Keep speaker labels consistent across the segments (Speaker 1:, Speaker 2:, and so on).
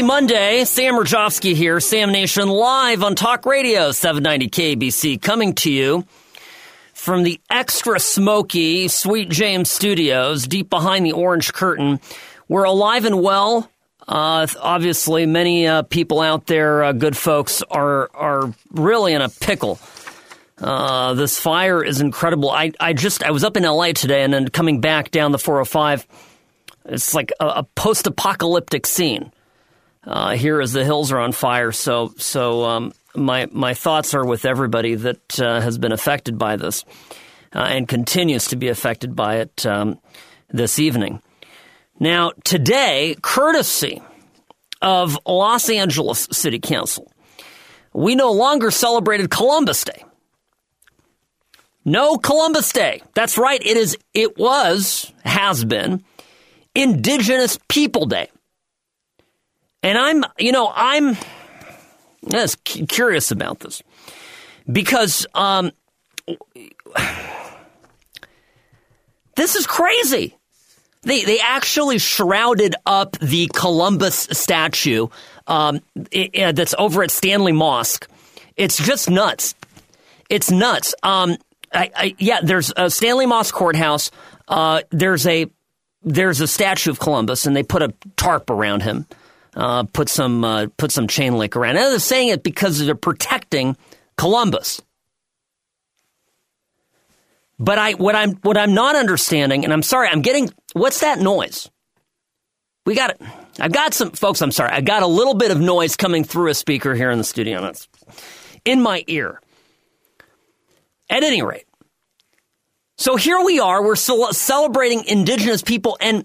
Speaker 1: Happy Monday. Sam Rajovsky here, Sam Nation, live on Talk Radio 790 KBC, coming to you from the extra smoky Sweet James Studios, deep behind the orange curtain. We're alive and well. Obviously, many people out there, good folks, are really in a pickle. This fire is incredible. I was up in LA today and then coming back down the 405. It's like a post-apocalyptic scene here as the hills are on fire. So my thoughts are with everybody that has been affected by this and continues to be affected by it this evening. Now, today, courtesy of Los Angeles City Council, we no longer celebrated Columbus Day. No Columbus Day. That's right. Has been Indigenous People Day. And I'm just curious about this because this is crazy. They actually shrouded up the Columbus statue that's over at Stanley Mosque. It's just nuts. It's nuts. There's a Stanley Mosque courthouse. There's a statue of Columbus, and they put a tarp around him. Put some chain link around. And they're saying it because they're protecting Columbus. But what I'm not understanding, and I'm sorry, what's that noise? I've got some folks. I'm sorry, I got a little bit of noise coming through a speaker here in the studio. That's in my ear. At any rate, so here we are. We're celebrating Indigenous people, and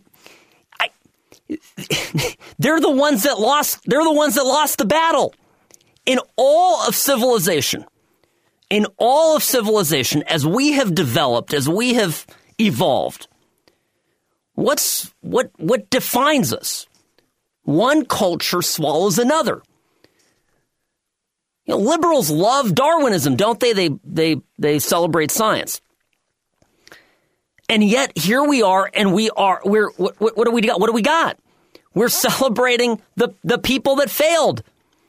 Speaker 1: they're the ones that lost. They're the ones that lost the battle in all of civilization. In all of civilization, as we have developed, as we have evolved, what defines us? One culture swallows another. Liberals love Darwinism, don't they? They celebrate science. And yet here we are, and what do we got? What do we got? We're celebrating the people that failed.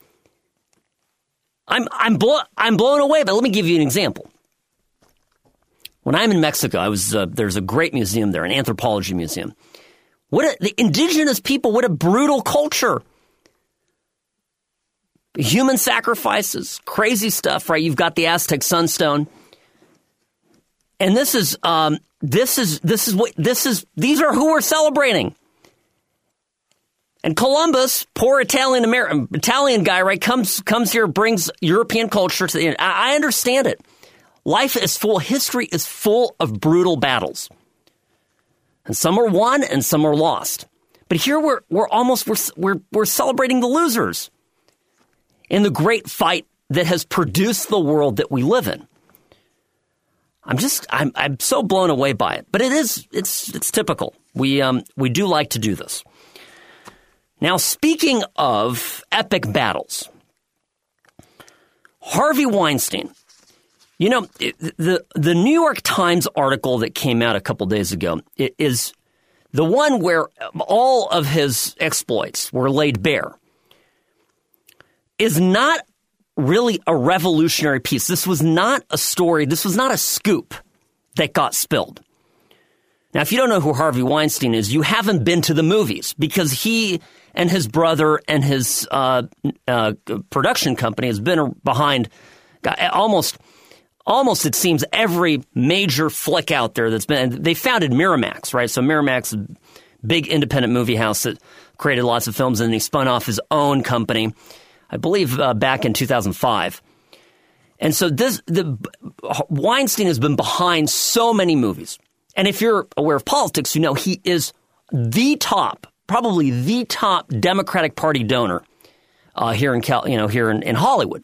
Speaker 1: I'm blown away, but let me give you an example. When I'm in Mexico, there's a great museum there, an anthropology museum. The indigenous people, what a brutal culture. Human sacrifices, crazy stuff, right? You've got the Aztec sunstone. And these are who we're celebrating. And Columbus, poor Italian guy, right, comes here, brings European culture to the end. I understand it. History is full of brutal battles. And some are won and some are lost. But here we're celebrating the losers in the great fight that has produced the world that we live in. I'm so blown away by it. But it's typical. We do like to do this. Now, speaking of epic battles, Harvey Weinstein, the New York Times article that came out a couple days ago is the one where all of his exploits were laid bare, is not really a revolutionary piece. This was not a story. This was not a scoop that got spilled. Now, if you don't know who Harvey Weinstein is, you haven't been to the movies, because he and his brother and his production company has been behind almost it seems every major flick out there that's been. They founded Miramax, right? So Miramax, a big independent movie house that created lots of films, and he spun off his own company, I believe, back in 2005. And so Weinstein has been behind so many movies. And if you're aware of politics, you know he is probably the top Democratic Party donor here in Hollywood.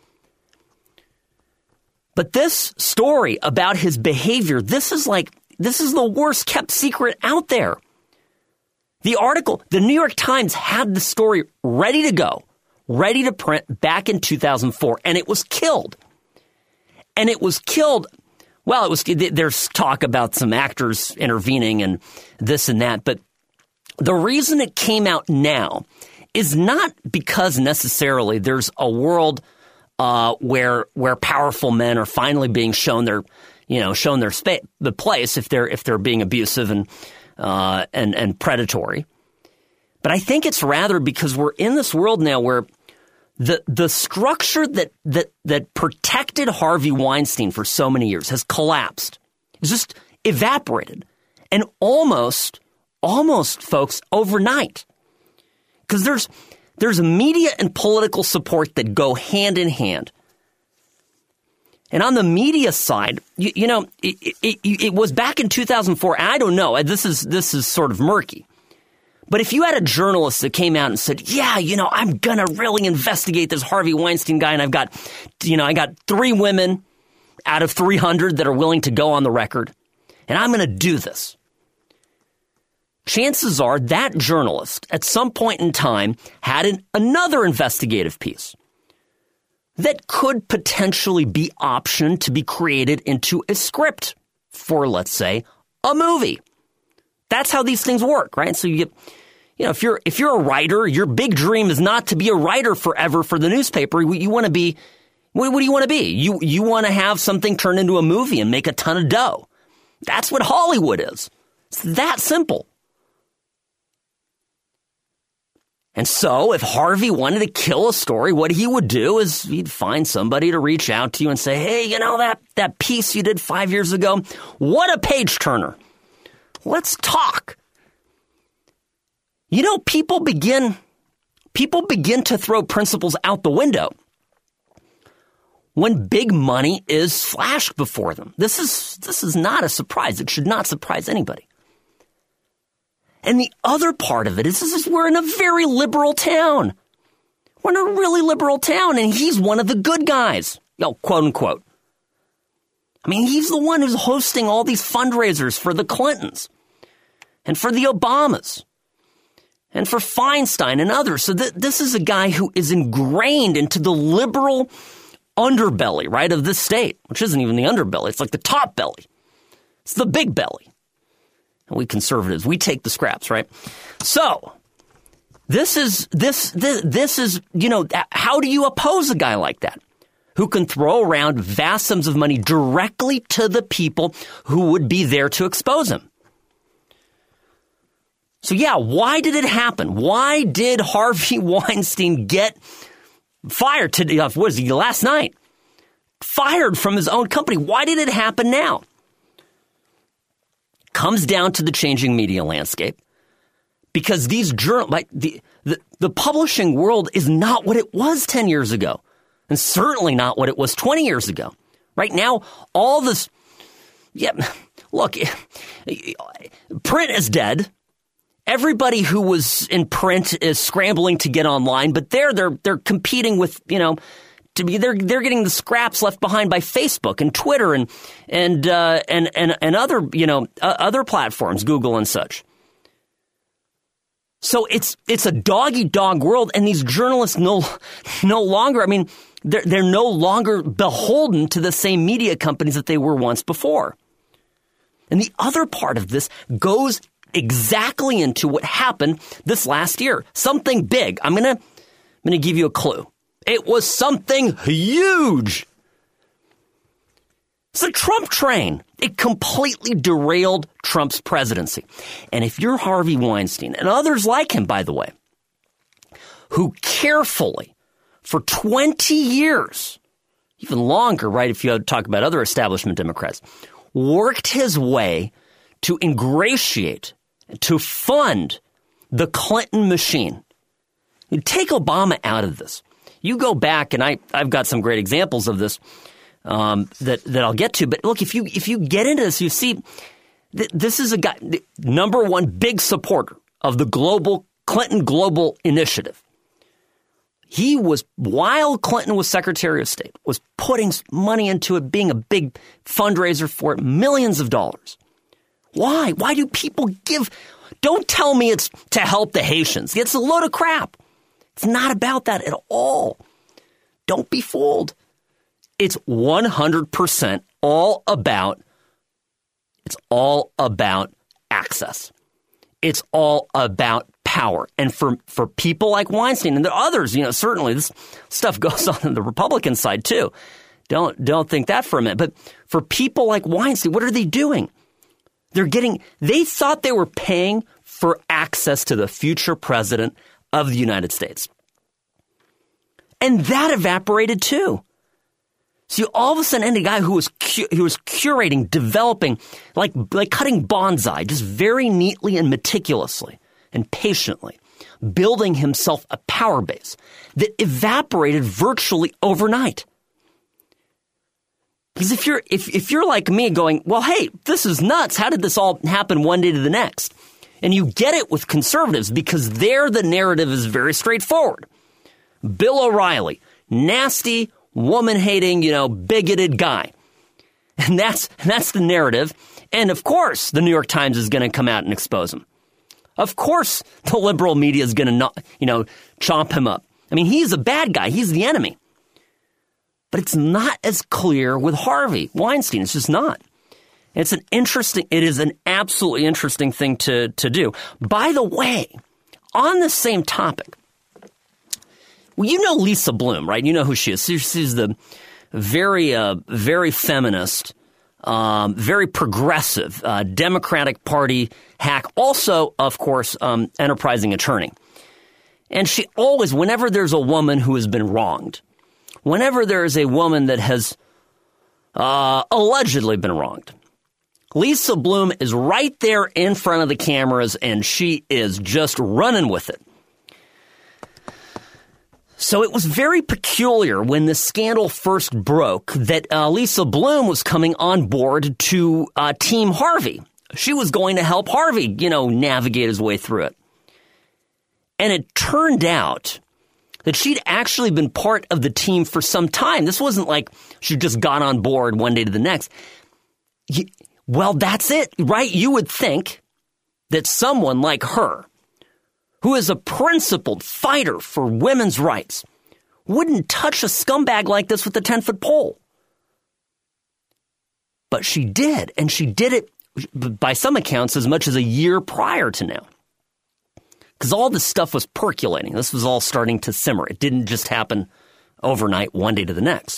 Speaker 1: But this story about his behavior, this is the worst kept secret out there. The article, the New York Times had the story ready to go, ready to print back in 2004, and it was killed. And it was killed. Well, there's talk about some actors intervening and this and that, but the reason it came out now is not because necessarily there's a world where powerful men are finally being shown their the place if they're being abusive and predatory. But I think it's rather because we're in this world now where the structure that protected Harvey Weinstein for so many years has collapsed. It's just evaporated. And almost, folks, overnight. Because there's media and political support that go hand in hand. And on the media side, it was back in 2004. And I don't know. This is sort of murky. But if you had a journalist that came out and said, yeah, I'm going to really investigate this Harvey Weinstein guy, and I got 3 women out of 300 that are willing to go on the record, and I'm going to do this. Chances are that journalist at some point in time had another investigative piece that could potentially be optioned to be created into a script for, let's say, a movie. That's how these things work, right? So you get, if you're a writer, your big dream is not to be a writer forever for the newspaper. You want to be, what do you want to be? You want to have something turn into a movie and make a ton of dough. That's what Hollywood is. It's that simple. And so if Harvey wanted to kill a story, what he would do is he'd find somebody to reach out to you and say, hey, that piece you did 5 years ago, what a page turner. Let's talk. People begin to throw principles out the window when big money is flashed before them. This is not a surprise. It should not surprise anybody. And the other part of it is we're in a very liberal town. We're in a really liberal town, and he's one of the good guys, quote unquote. I mean, he's the one who's hosting all these fundraisers for the Clintons and for the Obamas and for Feinstein and others. So this is a guy who is ingrained into the liberal underbelly, right, of this state, which isn't even the underbelly. It's like the top belly. It's the big belly. And we conservatives, we take the scraps, right? So this is, how do you oppose a guy like that who can throw around vast sums of money directly to the people who would be there to expose him? So yeah, why did it happen? Why did Harvey Weinstein get fired last night? Fired from his own company. Why did it happen now? Comes down to the changing media landscape, because these the publishing world is not what it was 10 years ago, and certainly not what it was 20 years ago. Right now, all this, look, print is dead. Everybody who was in print is scrambling to get online, but they're competing with, they're getting the scraps left behind by Facebook and Twitter and other, other platforms, Google and such. So it's a dog-eat-dog world, and these journalists no longer, I mean, they're no longer beholden to the same media companies that they were once before. And the other part of this goes exactly into what happened this last year. Something big. I'm gonna give you a clue. It was something huge. It's the Trump train. It completely derailed Trump's presidency. And if you're Harvey Weinstein, and others like him, by the way, who carefully, for 20 years, even longer, right, if you talk about other establishment Democrats, worked his way to ingratiate, to fund the Clinton machine. You take Obama out of this. You go back, and I've got some great examples of this that I'll get to. But look, if you get into this, you see this is a guy, number one big supporter of the Clinton Global Initiative. He was, while Clinton was Secretary of State, was putting money into it, being a big fundraiser for it, millions of dollars. Why? Why do people give? Don't tell me it's to help the Haitians. It's a load of crap. It's not about that at all. Don't be fooled. It's 100% all about access. It's all about power. And for people like Weinstein and the others, certainly this stuff goes on the Republican side too. Don't think that for a minute. But for people like Weinstein, what are they doing? They thought they were paying for access to the future president of the United States. And that evaporated too. So you all of a sudden end a guy who was curating, developing, like cutting bonsai, just very neatly and meticulously and patiently, building himself a power base that evaporated virtually overnight. Because if you're like me going, well, hey, this is nuts. How did this all happen one day to the next? And you get it with conservatives because there the narrative is very straightforward. Bill O'Reilly, nasty, woman-hating, bigoted guy. And that's the narrative. And of course, the New York Times is going to come out and expose him. Of course, the liberal media is going to, chomp him up. I mean, he's a bad guy. He's the enemy. But it's not as clear with Harvey Weinstein. It's just not. It is an absolutely interesting thing to do. By the way, on the same topic, well, you know Lisa Bloom, right? You know who she is. She's the very feminist, very progressive Democratic Party hack. Also, of course, enterprising attorney. And she always, whenever there's a woman who has been wronged, whenever there is a woman that has allegedly been wronged, Lisa Bloom is right there in front of the cameras, and she is just running with it. So it was very peculiar when the scandal first broke that Lisa Bloom was coming on board to Team Harvey. She was going to help Harvey, navigate his way through it. And it turned out that she'd actually been part of the team for some time. This wasn't like she just got on board one day to the next. Well, that's it, right? You would think that someone like her, who is a principled fighter for women's rights, wouldn't touch a scumbag like this with a 10-foot pole. But she did, and she did it, by some accounts, as much as a year prior to now. Because all this stuff was percolating. This was all starting to simmer. It didn't just happen overnight, one day to the next.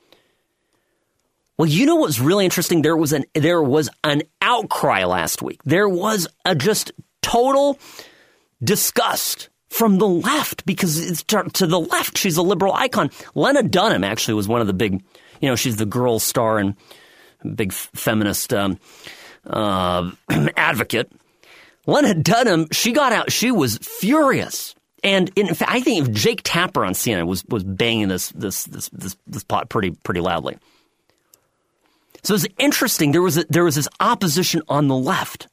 Speaker 1: Well, you know what's really interesting? There was an outcry last week. There was a just total disgust from the left, because it's to the left, she's a liberal icon. Lena Dunham actually was one of the big, she's the girl star and big feminist advocate. Lena Dunham, she got out. She was furious, and in fact, I think if Jake Tapper on CNN was banging this pot pretty loudly. So it's interesting. There was this opposition on the left.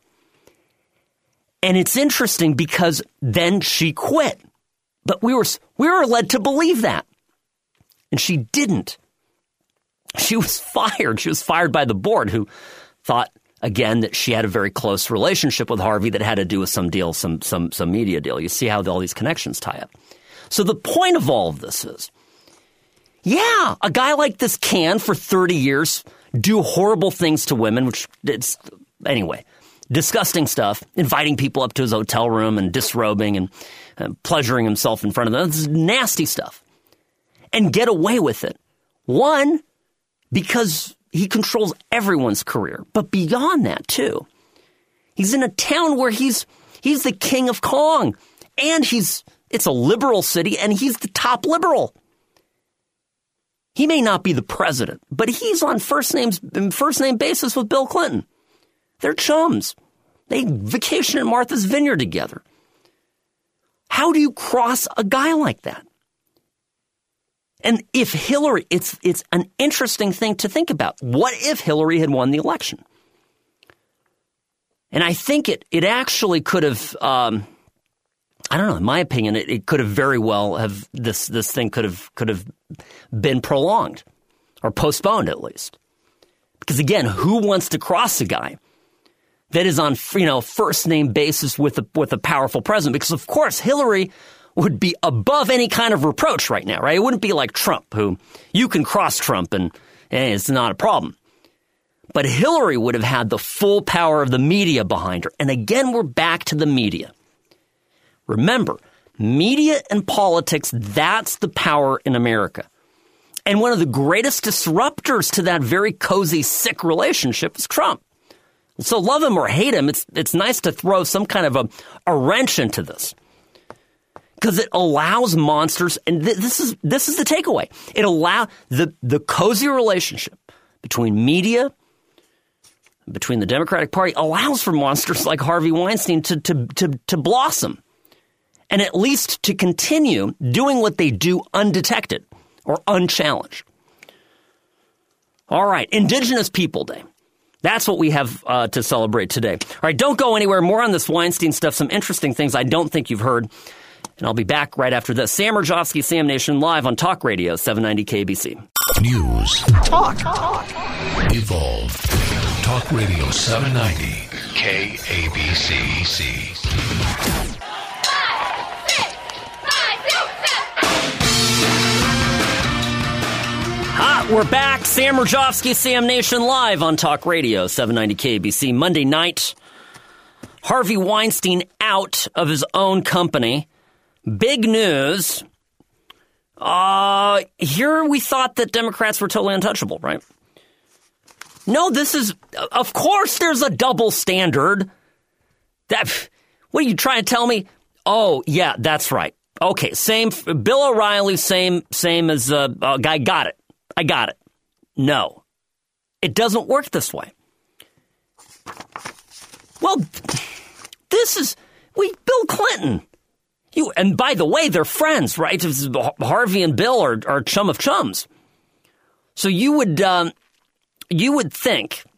Speaker 1: And it's interesting because then she quit. But we were led to believe that. And she didn't. She was fired. She was fired by the board, who thought, again, that she had a very close relationship with Harvey that had to do with some deal, some media deal. You see how all these connections tie up. So the point of all of this is, yeah, a guy like this can, for 30 years, do horrible things to women, which it's, anyway, disgusting stuff, inviting people up to his hotel room and disrobing and pleasuring himself in front of them. This is nasty stuff. And get away with it. One, because he controls everyone's career. But beyond that, too, he's in a town where he's the king of Kong. And it's a liberal city, and he's the top liberal. He may not be the president, but he's on first name basis with Bill Clinton. They're chums. They vacation in Martha's Vineyard together. How do you cross a guy like that? And if Hillary, it's an interesting thing to think about. What if Hillary had won the election? And I think it actually could have, I don't know, in my opinion, it could have very well have, this thing could have been prolonged or postponed at least. Because again, who wants to cross a guy that is on, first name basis with a powerful president? Because of course Hillary would be above any kind of reproach right now, right? It wouldn't be like Trump, who you can cross Trump and it's not a problem. But Hillary would have had the full power of the media behind her. And again, we're back to the media. Remember, media and politics, that's the power in America. And one of the greatest disruptors to that very cozy, sick relationship is Trump. So love him or hate him, it's nice to throw some kind of a wrench into this. Because it allows monsters, and this is the takeaway. It allows the cozy relationship between media, between the Democratic Party, allows for monsters like Harvey Weinstein to blossom, and at least to continue doing what they do undetected or unchallenged. All right, Indigenous People Day. That's what we have to celebrate today. All right, don't go anywhere. More on this Weinstein stuff, some interesting things I don't think you've heard. And I'll be back right after this. Sam Rajovsky, Sam Nation, live on Talk Radio 790 KBC.
Speaker 2: News. Talk. Evolve. Talk Radio 790 KABC.
Speaker 1: We're back. Sam Rajovsky, Sam Nation, live on Talk Radio 790 KBC. Monday night, Harvey Weinstein out of his own company. Big news. Here we thought that Democrats were totally untouchable, right? No, this is, of course there's a double standard. What are you trying to tell me? Oh, yeah, that's right. Okay, same, Bill O'Reilly, same as, guy got it. I got it. No, it doesn't work this way. Well, Bill Clinton. And by the way, they're friends, right? Harvey and Bill are chum of chums. So you would think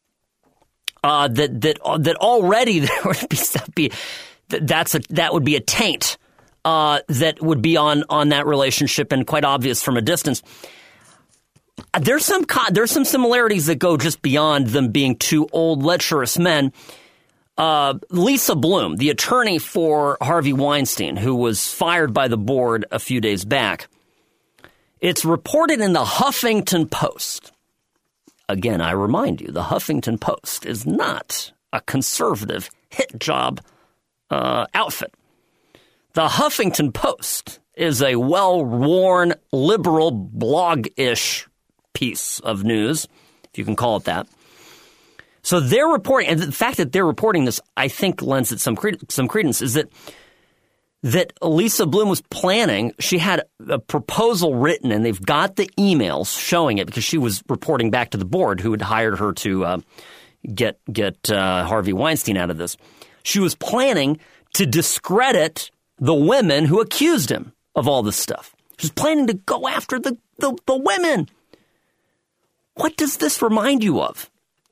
Speaker 1: that already there would be that would be a taint that would be on that relationship, and quite obvious from a distance. There's some similarities that go just beyond them being two old lecherous men. Lisa Bloom, the attorney for Harvey Weinstein, who was fired by the board a few days back, it's reported in the Huffington Post. Again, I remind you, the Huffington Post is not a conservative hit job outfit. The Huffington Post is a well-worn liberal blog-ish piece of news, if you can call it that. So they're reporting, and the fact that they're reporting this, I think, lends it some credence, is that Lisa Bloom was planning. She had a proposal written, and they've got the emails showing it because she was reporting back to the board who had hired her to get Harvey Weinstein out of this. She was planning to discredit the women who accused him of all this stuff. She was planning to go after the women. What does this remind you of?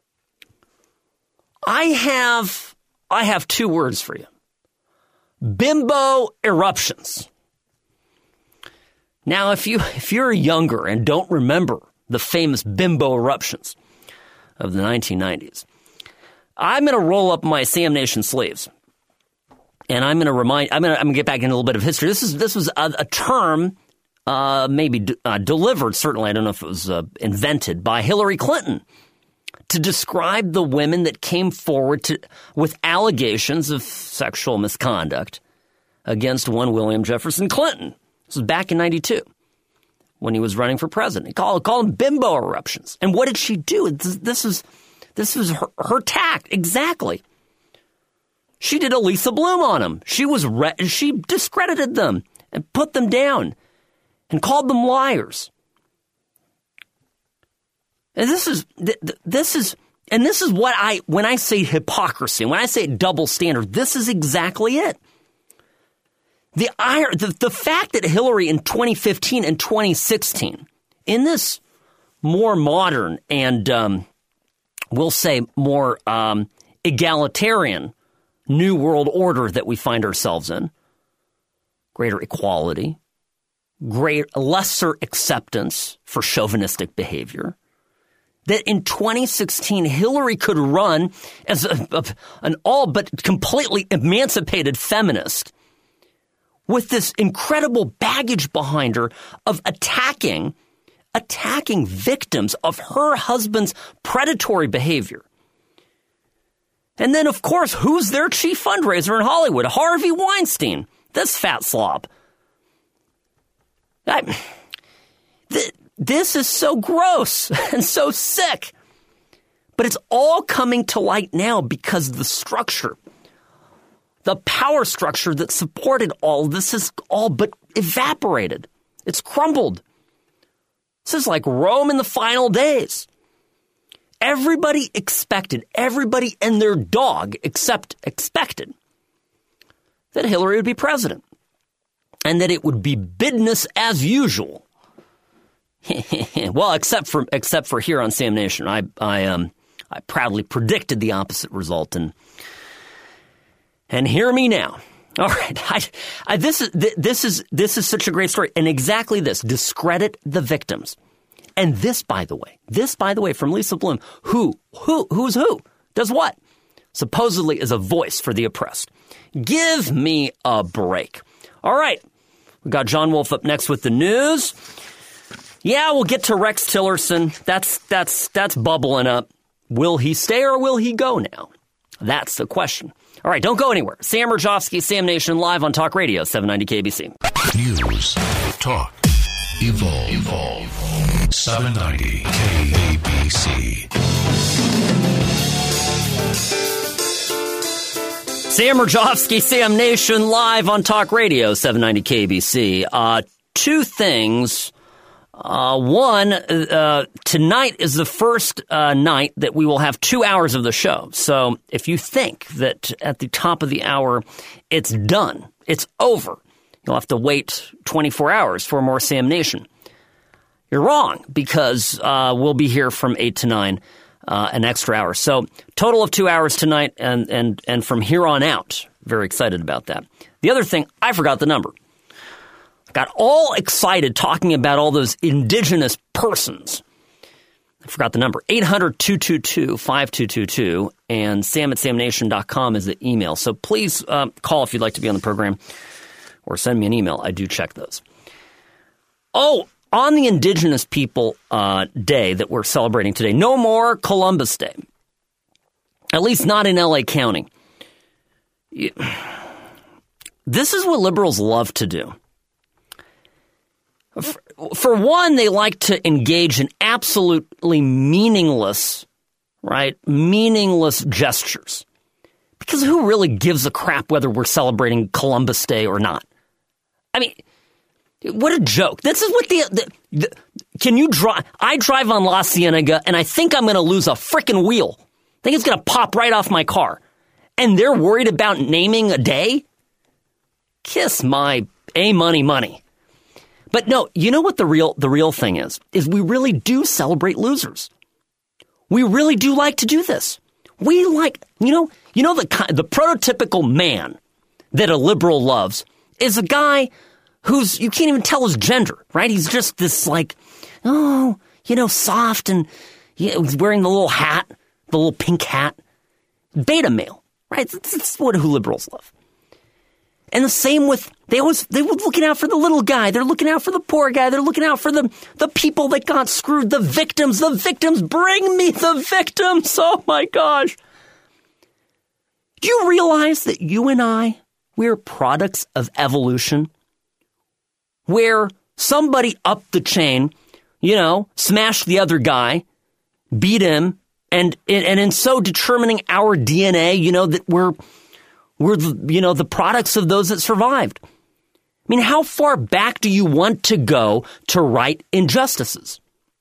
Speaker 1: I have two words for you. Bimbo eruptions. Now, if you're younger and don't remember the famous bimbo eruptions of the 1990s, I'm going to roll up my Sam Nation sleeves, and I'm going to get back into a little bit of history. This was a term maybe delivered, certainly I don't know if it was invented, by Hillary Clinton to describe the women that came forward with allegations of sexual misconduct against one William Jefferson Clinton. This was back in 92 when he was running for president. He called them bimbo eruptions. And what did she do? This was her tact. Exactly. She did a Lisa Bloom on them. She discredited them and put them down and called them liars. And this is what when I say hypocrisy, when I say double standard, this is exactly it. The fact that Hillary in 2015 and 2016, in this more modern and we'll say more egalitarian new world order that we find ourselves in, greater equality, lesser acceptance for chauvinistic behavior, that in 2016 Hillary could run as an all but completely emancipated feminist with this incredible baggage behind her of attacking victims of her husband's predatory behavior. And then, of course, who's their chief fundraiser in Hollywood? Harvey Weinstein, this fat slob. This is so gross and so sick. But it's all coming to light now because the structure, the power structure that supported all this is all but evaporated. It's crumbled. This is like Rome in the final days. Everybody expected, everybody and their dog expected that Hillary would be president and that it would be business as usual. Well, except for here on Sam Nation, I proudly predicted the opposite result, and hear me now. All right, this is such a great story, and exactly this: discredit the victims. And this, by the way, from Lisa Bloom, who's who, does what? Supposedly is a voice for the oppressed. Give me a break. All right, we got John Wolf up next with the news. Yeah, we'll get to Rex Tillerson. That's bubbling up. Will he stay or will he go now? That's the question. All right, don't go anywhere. Sam Rajovsky, Sam Nation, live on Talk Radio 790 KBC.
Speaker 2: News, talk, evolve. 790 KBC.
Speaker 1: Sam Rajovsky, Sam Nation, live on Talk Radio 790 KBC. Two things. One, tonight is the first night that we will have 2 hours of the show. So if you think that at the top of the hour it's done, it's over, you'll have to wait 24 hours for more Sam Nation. You're wrong, because we'll be here from 8 to 9, an extra hour. So total of 2 hours tonight, and from here on out. Very excited about that. The other thing, I forgot the number. Got all excited talking about all those indigenous persons. I forgot the number. 800-222-5222, and sam@samnation.com is the email. So please call if you'd like to be on the program, or send me an email. I do check those. Oh, on the Indigenous People Day that we're celebrating today, no more Columbus Day. At least not in L.A. County. This is what liberals love to do. For one, they like to engage in absolutely meaningless gestures. Because who really gives a crap whether we're celebrating Columbus Day or not? I mean, what a joke. This is what can you drive? I drive on La Cienega, and I think I'm going to lose a frickin' wheel. I think it's going to pop right off my car. And they're worried about naming a day? Kiss my money. But no, you know what the real thing is we really do celebrate losers. We really do like to do this. We like, the prototypical man that a liberal loves is a guy who's, you can't even tell his gender, right? He's just this soft, and he's wearing the little hat, the little pink hat. Beta male, right? That's who liberals love. And the same with, they were looking out for the little guy. They're looking out for the poor guy. They're looking out for the people that got screwed, the victims. Bring me the victims. Oh my gosh. Do you realize that you and I, we're products of evolution? Where somebody up the chain, smashed the other guy, beat him, and in so determining our DNA, that we're the products of those that survived. I mean, how far back do you want to go to right injustices?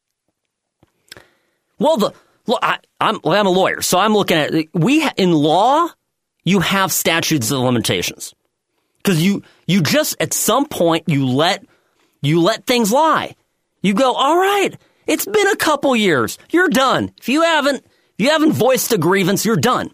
Speaker 1: Well, I'm a lawyer, so I'm looking at in law, you have statutes of limitations because you just at some point you let things lie. You go, all right, it's been a couple years, you're done. If you haven't voiced a grievance, you're done.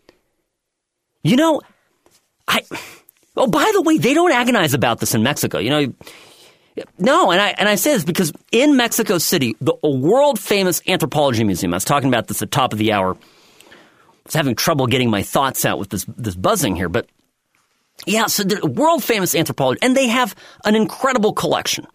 Speaker 1: By the way, they don't agonize about this in Mexico. No, and I say this because in Mexico City, a world famous anthropology museum. I was talking about this at the top of the hour. I was having trouble getting my thoughts out with this buzzing here, but yeah, so the world famous anthropology, and they have an incredible collection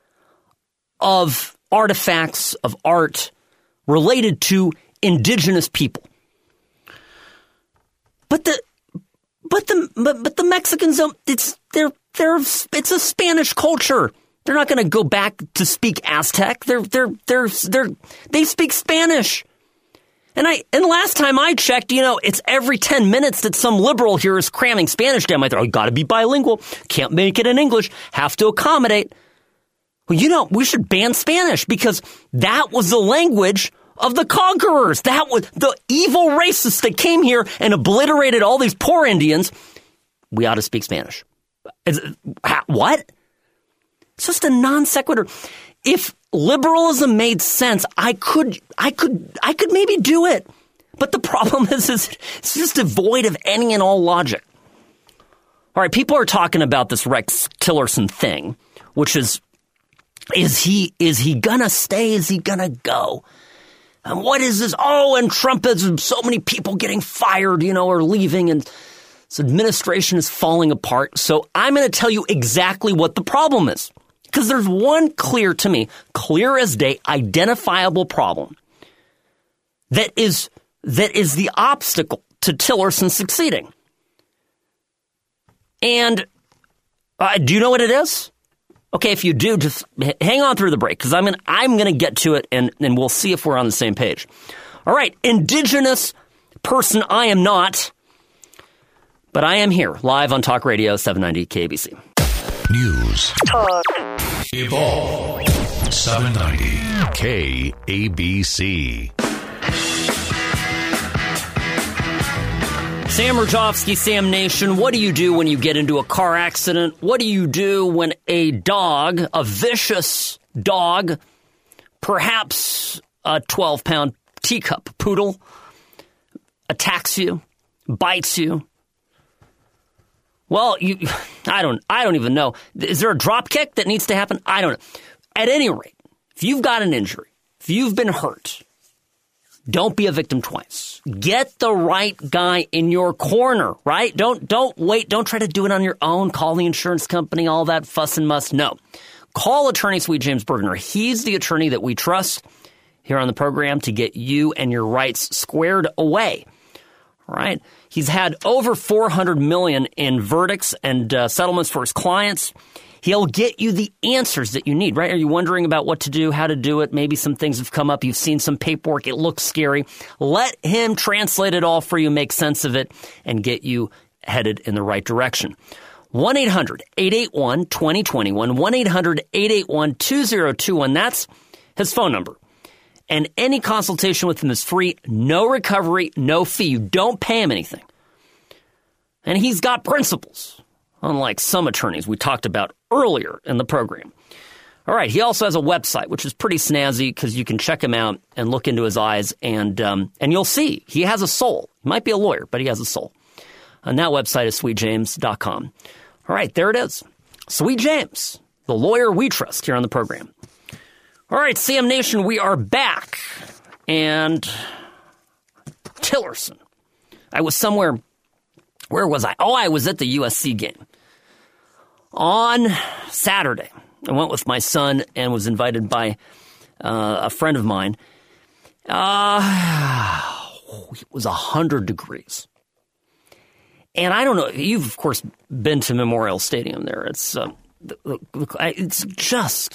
Speaker 1: of artifacts of art related to indigenous people. But the Mexicans don't. It's a Spanish culture. They're not going to go back to speak Aztec. They speak Spanish. And last time I checked, it's every 10 minutes that some liberal here is cramming Spanish down my throat. You got to be bilingual. Can't make it in English. Have to accommodate. Well, we should ban Spanish because that was the language of the conquerors. That was the evil racists that came here and obliterated all these poor Indians. We ought to speak Spanish. What? It's just a non sequitur. If liberalism made sense, I could maybe do it. But the problem is it's just devoid of any and all logic. All right, people are talking about this Rex Tillerson thing, which is he gonna stay? Is he gonna go? And what is this? Oh, and Trump has so many people getting fired, or leaving, and this administration is falling apart. So I'm going to tell you exactly what the problem is. Because there's one clear as day, identifiable problem that is the obstacle to Tillerson succeeding. And do you know what it is? Okay, if you do, just hang on through the break, because I'm going to get to it, and we'll see if we're on the same page. All right, indigenous person I am not, but I am here, live on Talk Radio 790 KBC.
Speaker 2: News. Talk. Evolve. 790 KABC.
Speaker 1: Sam Rajovsky, Sam Nation, what do you do when you get into a car accident? What do you do when a dog, a vicious dog, perhaps a 12-pound teacup poodle, attacks you, bites you? Well, I don't even know. Is there a drop kick that needs to happen? I don't know. At any rate, if you've got an injury, if you've been hurt, don't be a victim twice. Get the right guy in your corner, right? Don't wait. Don't try to do it on your own. Call the insurance company, all that fuss and muss. No. Call attorney Sweet James Bergner. He's the attorney that we trust here on the program to get you and your rights squared away. All right. He's had over $400 million in verdicts and settlements for his clients. He'll get you the answers that you need, right? Are you wondering about what to do, how to do it? Maybe some things have come up. You've seen some paperwork. It looks scary. Let him translate it all for you, make sense of it, and get you headed in the right direction. 1-800-881-2021, 1-800-881-2021. That's his phone number. And any consultation with him is free, no recovery, no fee. You don't pay him anything. And he's got principles, unlike some attorneys we talked about earlier in the program. All right, he also has a website, which is pretty snazzy because you can check him out and look into his eyes, and you'll see he has a soul. He might be a lawyer, but he has a soul. And that website is sweetjames.com. All right, there it is. Sweet James, the lawyer we trust here on the program. All right, Sam Nation, we are back. And Tillerson. I was somewhere. Where was I? Oh, I was at the USC game. On Saturday, I went with my son and was invited by a friend of mine. It was 100 degrees. And I don't know. You've, of course, been to Memorial Stadium there. It's just...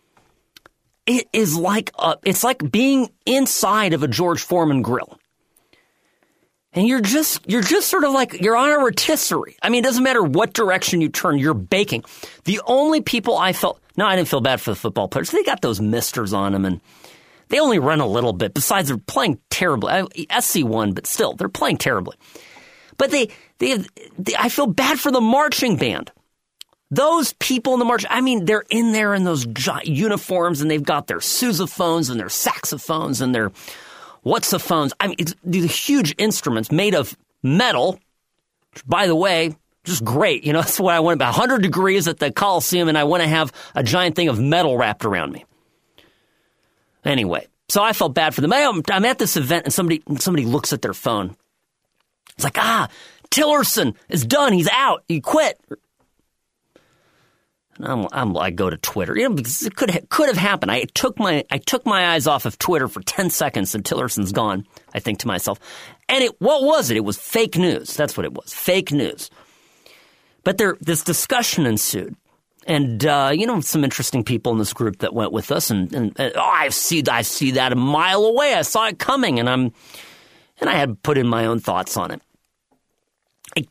Speaker 1: It's like being inside of a George Foreman grill. And you're just sort of like, you're on a rotisserie. I mean, it doesn't matter what direction you turn, you're baking. The only people I didn't feel bad for the football players. They got those misters on them, and they only run a little bit. Besides, they're playing terribly. SC won, but still, they're playing terribly. But I feel bad for the marching band. Those people in the march, I mean, they're in there in those uniforms, and they've got their sousaphones and their saxophones and their whatsophones. I mean, it's these huge instruments made of metal, which, by the way, just great. You know, that's what I want. About 100 degrees at the Coliseum, and I want to have a giant thing of metal wrapped around me. Anyway, so I felt bad for them. I'm at this event, and somebody looks at their phone. It's like, Tillerson is done. He's out. He quit. I go to Twitter, because it could have happened. I took my eyes off of Twitter for 10 seconds and Tillerson's gone, I think to myself. And what was it? It was fake news. That's what it was. Fake news. But this discussion ensued. And, some interesting people in this group that went with us. And I see that a mile away. I saw it coming. And I had put in my own thoughts on it. It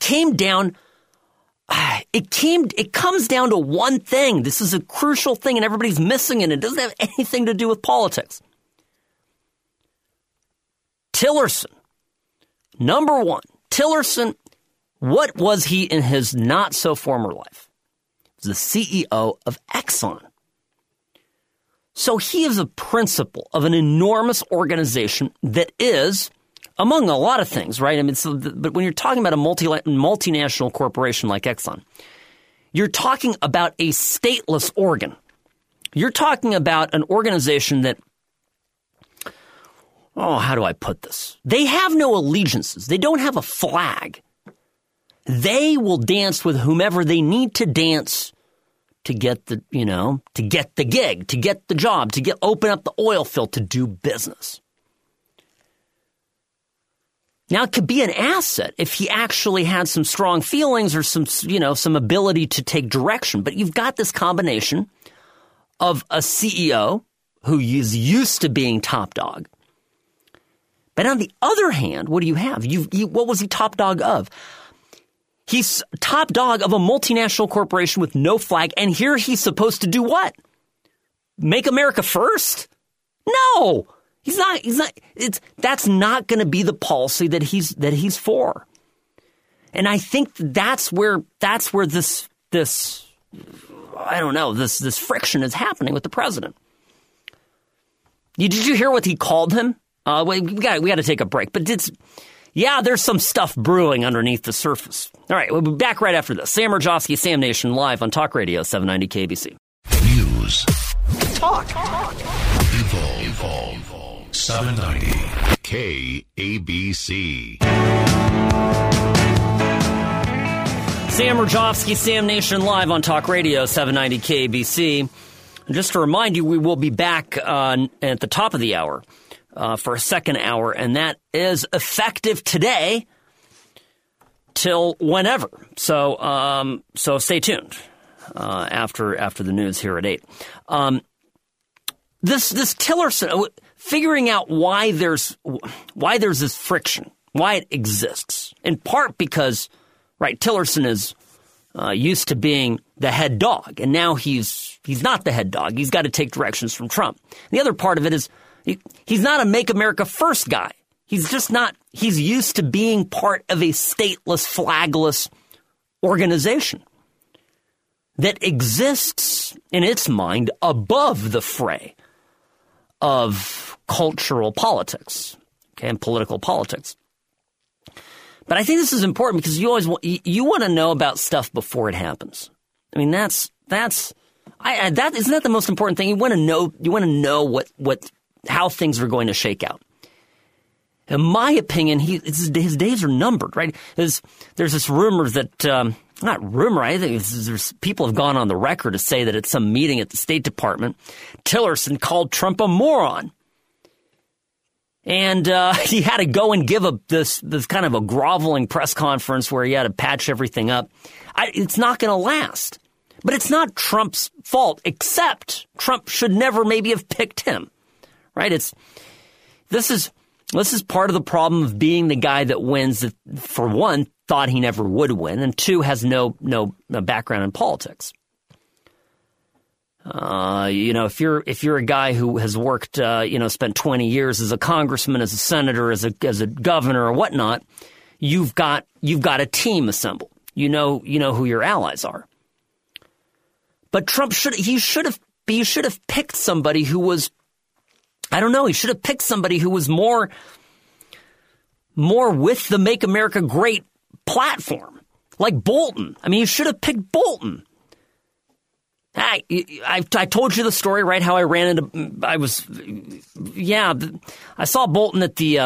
Speaker 1: comes down to one thing. This is a crucial thing, and everybody's missing it. It doesn't have anything to do with politics. Tillerson, number one. Tillerson, what was he in his not-so-former life? He was the CEO of Exxon. So he is a principal of an enormous organization that is, among a lot of things, right? I mean, but when you're talking about a multinational corporation like Exxon, you're talking about a stateless organ. You're talking about an organization that, how do I put this? They have no allegiances. They don't have a flag. They will dance with whomever they need to dance to get the gig, to get the job, to open up the oil field, to do business. Now, it could be an asset if he actually had some strong feelings or some ability to take direction. But you've got this combination of a CEO who is used to being top dog. But on the other hand, what do you have? What was he top dog of? He's top dog of a multinational corporation with no flag. And here he's supposed to do what? Make America first? No. He's not. That's not going to be the policy that he's for. And I think that's where this friction is happening with the president. Did you hear what he called him? We got to take a break. But there's some stuff brewing underneath the surface. All right, we'll be back right after this. Sam Rajovsky, Sam Nation, live on Talk Radio 790 KBC.
Speaker 2: News.
Speaker 1: Talk.
Speaker 2: Evolve. 790 KABC.
Speaker 1: Sam Rajovsky, Sam Nation, live on Talk Radio 790 KBC. And just to remind you, we will be back at the top of the hour for a second hour, and that is effective today till whenever. So stay tuned after the news here at 8. This Tillerson, figuring out why there's this friction, why it exists, in part because, right, Tillerson is used to being the head dog, and now he's not the head dog. He's got to take directions from Trump. The other part of it is he's not a Make America First guy. He's just not. He's used to being part of a stateless, flagless organization that exists in its mind above the fray of cultural politics, and political politics. But I think this is important because you always want to know about stuff before it happens. I mean, isn't that the most important thing? You want to know how things are going to shake out. In my opinion, his days are numbered, right? There's this rumor that, not rumor, I think there's people have gone on the record to say that at some meeting at the State Department, Tillerson called Trump a moron. And he had to go and give this kind of a groveling press conference where he had to patch everything up. It's not going to last. But it's not Trump's fault, except Trump should never maybe have picked him, right? This is part of the problem of being the guy that wins that, for one, thought he never would win, and two, has no background in politics. If you're a guy who has worked, spent 20 years as a congressman, as a senator, as a governor or whatnot, you've got a team assembled. You know who your allies are. But Trump should have picked somebody who was, I don't know, he should have picked somebody who was more with the Make America Great platform, like Bolton. I mean, you should have picked Bolton. I told you the story, right? How I ran into, I saw Bolton at the,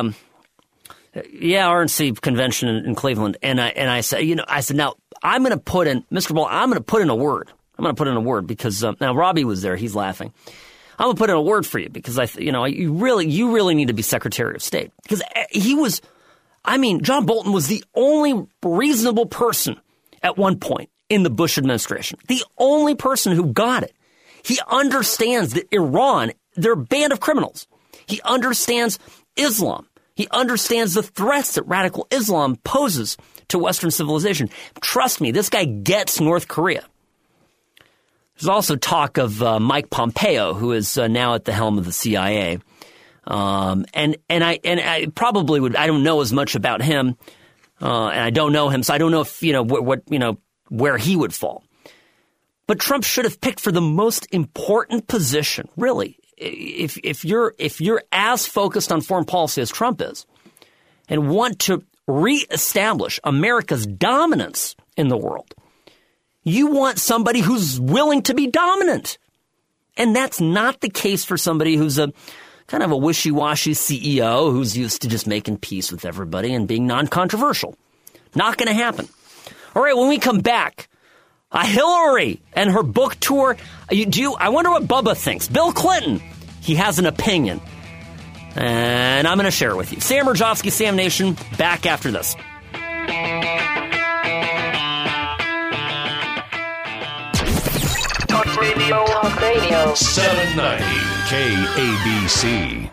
Speaker 1: RNC convention in Cleveland. And I said, now I'm going to put in, Mr. Bolton, I'm going to put in a word. I'm going to put in a word because now Robbie was there. He's laughing. I'm going to put in a word for you because you really need to be Secretary of State because John Bolton was the only reasonable person at one point in the Bush administration. The only person who got it. He understands that Iran, they're a band of criminals. He understands Islam. He understands the threats that radical Islam poses to Western civilization. Trust me, this guy gets North Korea. There's also talk of Mike Pompeo, who is now at the helm of the CIA. And I probably would. I don't know as much about him, and I don't know him, so I don't know if where he would fall. But Trump should have picked for the most important position, really. If you're as focused on foreign policy as Trump is, and want to reestablish America's dominance in the world, you want somebody who's willing to be dominant, and that's not the case for somebody who's a kind of a wishy-washy CEO who's used to just making peace with everybody and being non-controversial. Not going to happen. All right, when we come back, Hillary and her book tour. I wonder what Bubba thinks. Bill Clinton, he has an opinion, and I'm going to share it with you. Sam Mirjovsky, Sam Nation, back after this.
Speaker 3: Talk Radio.
Speaker 2: 790 KABC.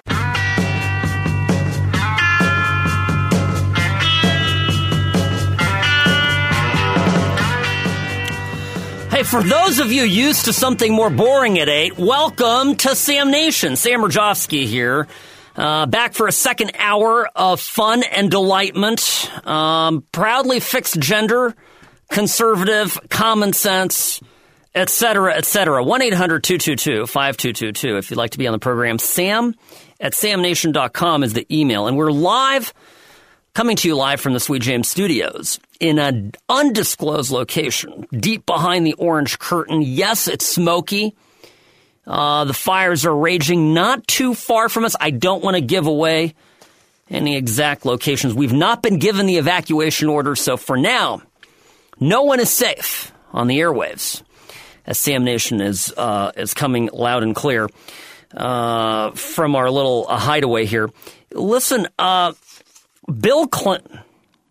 Speaker 1: Hey, for those of you used to something more boring at 8, welcome to Sam Nation. Sam Mirjovsky here. Back for a second hour of fun and delightment. Proudly fixed gender, conservative, common sense, etc., etc. 1-800-222-5222 if you'd like to be on the program. Sam@samnation.com is the email. And we're coming to you live from the Sweet James Studios in an undisclosed location, deep behind the orange curtain. Yes, it's smoky. The fires are raging not too far from us. I don't want to give away any exact locations. We've not been given the evacuation order, so for now, no one is safe on the airwaves, as Sam Nation is coming loud and clear from our little hideaway here. Listen, Bill Clinton.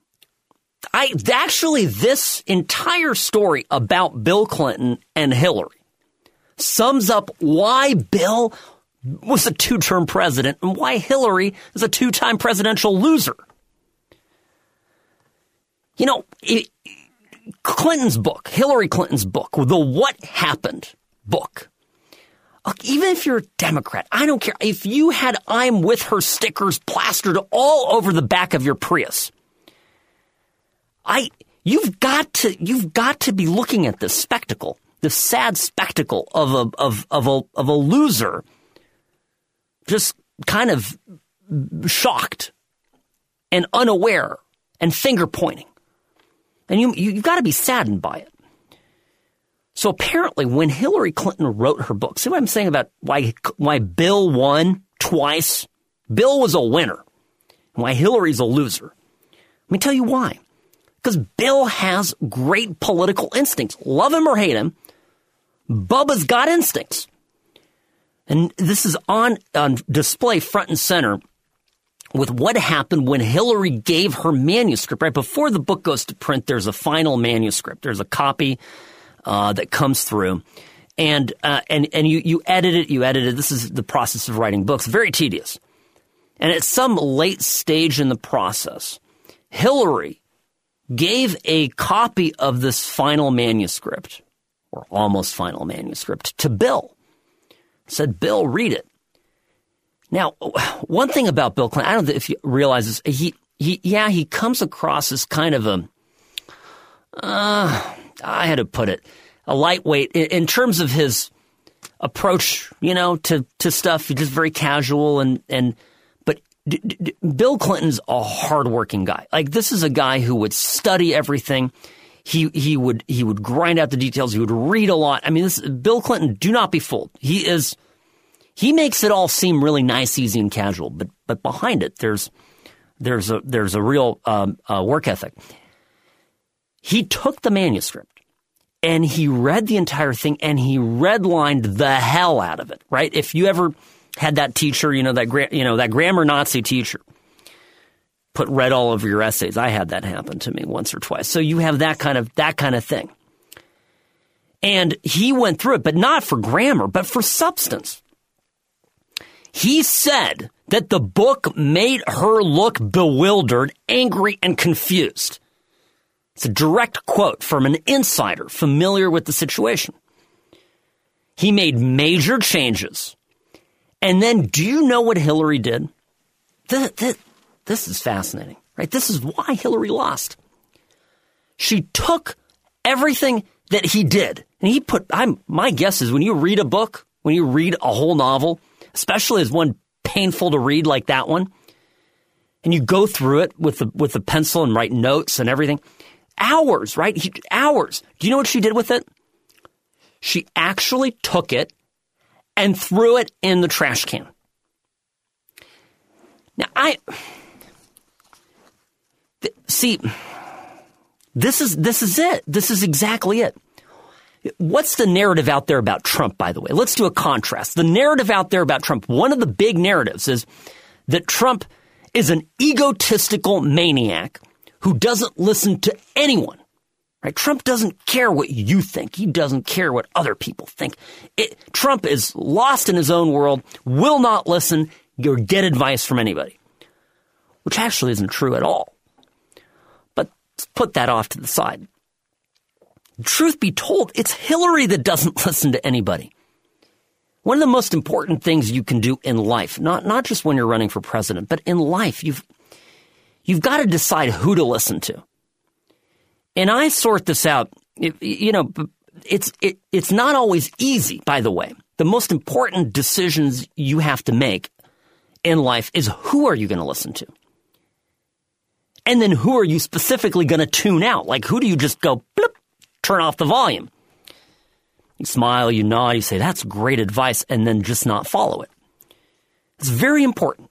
Speaker 1: This entire story about Bill Clinton and Hillary sums up why Bill was a two-term president and why Hillary is a two-time presidential loser. Hillary Clinton's book, the What Happened book. Look, even if you're a Democrat, I don't care. If you had I'm with her stickers plastered all over the back of your Prius, you've got to be looking at this spectacle, the sad spectacle of a loser, just kind of shocked and unaware and finger pointing, and you've got to be saddened by it. So apparently, when Hillary Clinton wrote her book, see what I'm saying about why Bill won twice? Bill was a winner, and why Hillary's a loser. Let me tell you why. Because Bill has great political instincts. Love him or hate him, Bubba's got instincts. And this is on display front and center with what happened when Hillary gave her manuscript. Right before the book goes to print, there's a final manuscript. There's a copy that comes through. And you edit it. This is the process of writing books. Very tedious. And at some late stage in the process, Hillary gave a copy of this final manuscript, or almost final manuscript, to Bill. Said, Bill, read it. Now, one thing about Bill Clinton, I don't know if you realize this, he comes across as kind of I had to put it, a lightweight in terms of his approach, to stuff. He's just very casual but Bill Clinton's a hardworking guy. Like, this is a guy who would study everything. He would grind out the details. He would read a lot. I mean, Bill Clinton, do not be fooled. He makes it all seem really nice, easy, and casual. But behind it, there's a real work ethic. He took the manuscript And he read the entire thing, and he redlined the hell out of it, right? If you ever had that teacher, that grammar Nazi teacher, put red all over your essays. I had that happen to me once or twice. So you have that kind of thing. And he went through it, but not for grammar, but for substance. He said that the book made her look bewildered, angry, and confused. It's a direct quote from an insider familiar with the situation. He made major changes. And then do you know what Hillary did? This is fascinating, right? This is why Hillary lost. She took everything that he did. And my guess is when you read a book, when you read a whole novel, especially as one painful to read like that one, and you go through it with a pencil and write notes and everything, hours, right? Hours. Do you know what she did with it? She actually took it and threw it in the trash can. Now, see, this is it. This is exactly it. What's the narrative out there about Trump, by the way? Let's do a contrast. The narrative out there about Trump, one of the big narratives is that Trump is an egotistical maniac who doesn't listen to anyone. Right? Trump doesn't care what you think. He doesn't care what other people think. Trump is lost in his own world, will not listen or get advice from anybody, which actually isn't true at all. But let's put that off to the side. Truth be told, it's Hillary that doesn't listen to anybody. One of the most important things you can do in life, not just when you're running for president, but in life, you've got to decide who to listen to. And I sort this out. It's not always easy, by the way. The most important decisions you have to make in life is who are you going to listen to? And then who are you specifically going to tune out? Like, who do you just go, bloop, turn off the volume? You smile, you nod, you say, that's great advice, and then just not follow it. It's very important.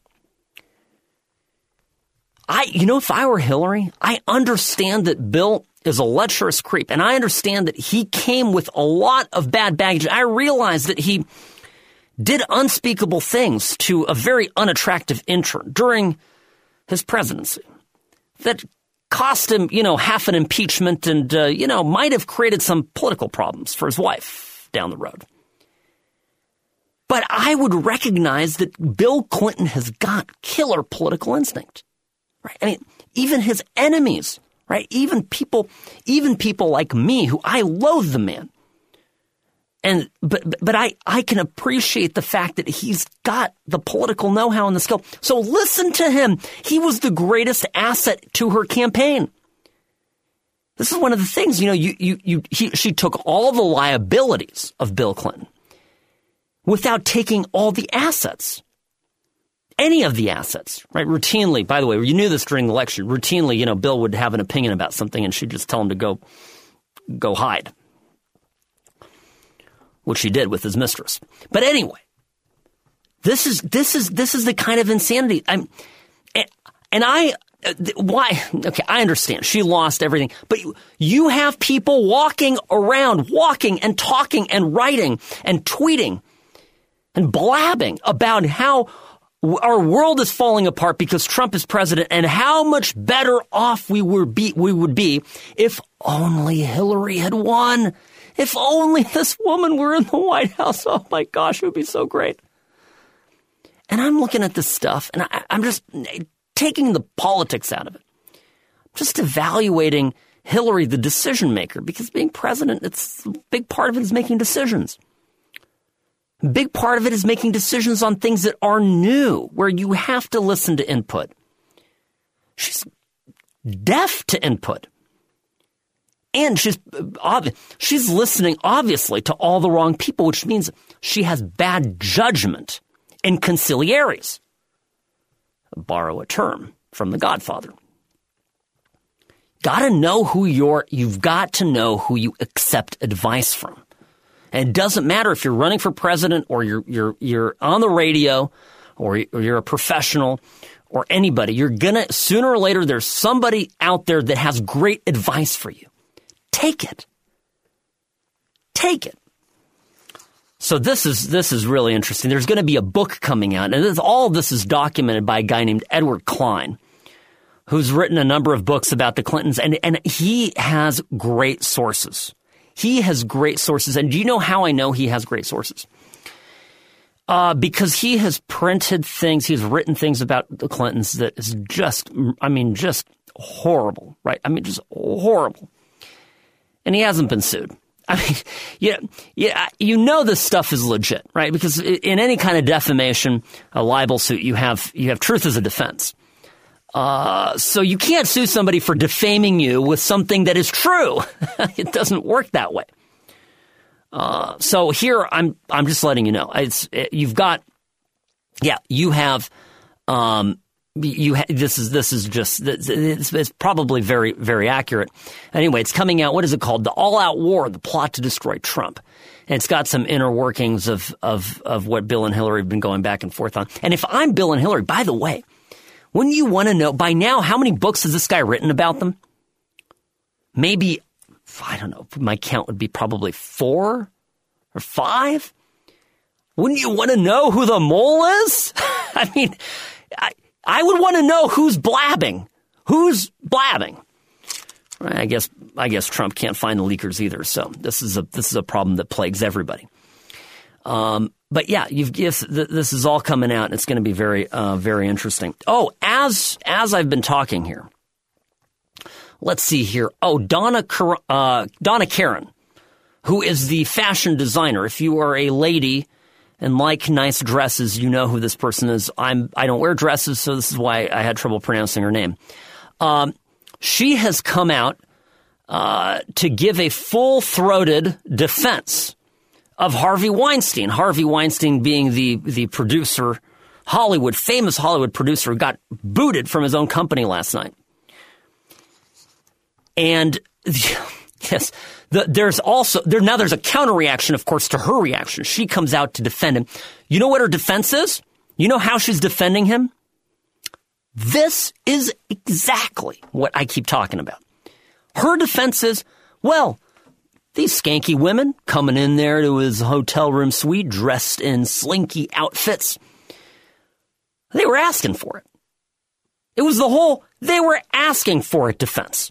Speaker 1: If I were Hillary, I understand that Bill is a lecherous creep, and I understand that he came with a lot of bad baggage. I realize that he did unspeakable things to a very unattractive intern during his presidency that cost him, half an impeachment and, might have created some political problems for his wife down the road. But I would recognize that Bill Clinton has got killer political instinct, right? I mean, even his enemies, right? Even people like me, who I loathe the man. But I can appreciate the fact that he's got the political know-how and the skill. So listen to him. He was the greatest asset to her campaign. This is one of the things, she took all the liabilities of Bill Clinton without taking all the assets. Any of the assets, right? Routinely, by the way, you knew this during the election. Routinely, Bill would have an opinion about something and she'd just tell him to go hide, which he did with his mistress. But anyway, this is the kind of insanity. Why? Okay, I understand. She lost everything. But you have people walking and talking and writing and tweeting and blabbing about how our world is falling apart because Trump is president and how much better off we would be if only Hillary had won. If only this woman were in the White House. Oh my gosh, it would be so great. And I'm looking at this stuff and I'm just taking the politics out of it. I'm just evaluating Hillary, the decision maker, because being president, it's a big part of it is making decisions. A big part of it is making decisions on things that are new, where you have to listen to input. She's deaf to input. And she's listening, obviously, to all the wrong people, which means she has bad judgment and conciliaries. Borrow a term from The Godfather. You've got to know who you accept advice from. And it doesn't matter if you're running for president or you're on the radio or you're a professional or anybody. You're gonna, sooner or later, there's somebody out there that has great advice for you. Take it. take it. So this is really interesting. There's going to be a book coming out, and all of this is documented by a guy named Edward Klein, who's written a number of books about the Clintons, and he has great sources. He has great sources. And do you know how I know he has great sources? Because he has printed things, he's written things about the Clintons that is just horrible, right? Just horrible. And he hasn't been sued. You know this stuff is legit, right? Because in any kind of defamation, a libel suit, you have truth as a defense. So you can't sue somebody for defaming you with something that is true. It doesn't work that way. So here I'm just letting you know. This is probably very, very accurate. Anyway, it's coming out. What is it called? The All-Out War, the Plot to Destroy Trump. And it's got some inner workings of what Bill and Hillary have been going back and forth on. And if I'm Bill and Hillary, by the way, wouldn't you want to know by now how many books has this guy written about them? Maybe, I don't know, my count would be probably 4 or 5. Wouldn't you want to know who the mole is? I would want to know who's blabbing. Who's blabbing? I guess Trump can't find the leakers either. So this is a problem that plagues everybody. But yeah, this is all coming out, and it's going to be very, very interesting. Oh, as I've been talking here, let's see here. Oh, Donna Karan, who is the fashion designer. If you are a lady and like nice dresses, you know who this person is. I don't wear dresses, so this is why I had trouble pronouncing her name. She has come out to give a full-throated defense of Harvey Weinstein. Harvey Weinstein being the producer, famous Hollywood producer who got booted from his own company last night. And yes, there's a counter reaction, of course, to her reaction. She comes out to defend him. You know what her defense is? You know how she's defending him? This is exactly what I keep talking about. Her defense is, well, these skanky women coming in there to his hotel room suite dressed in slinky outfits, they were asking for it. It was the whole, they were asking for it defense.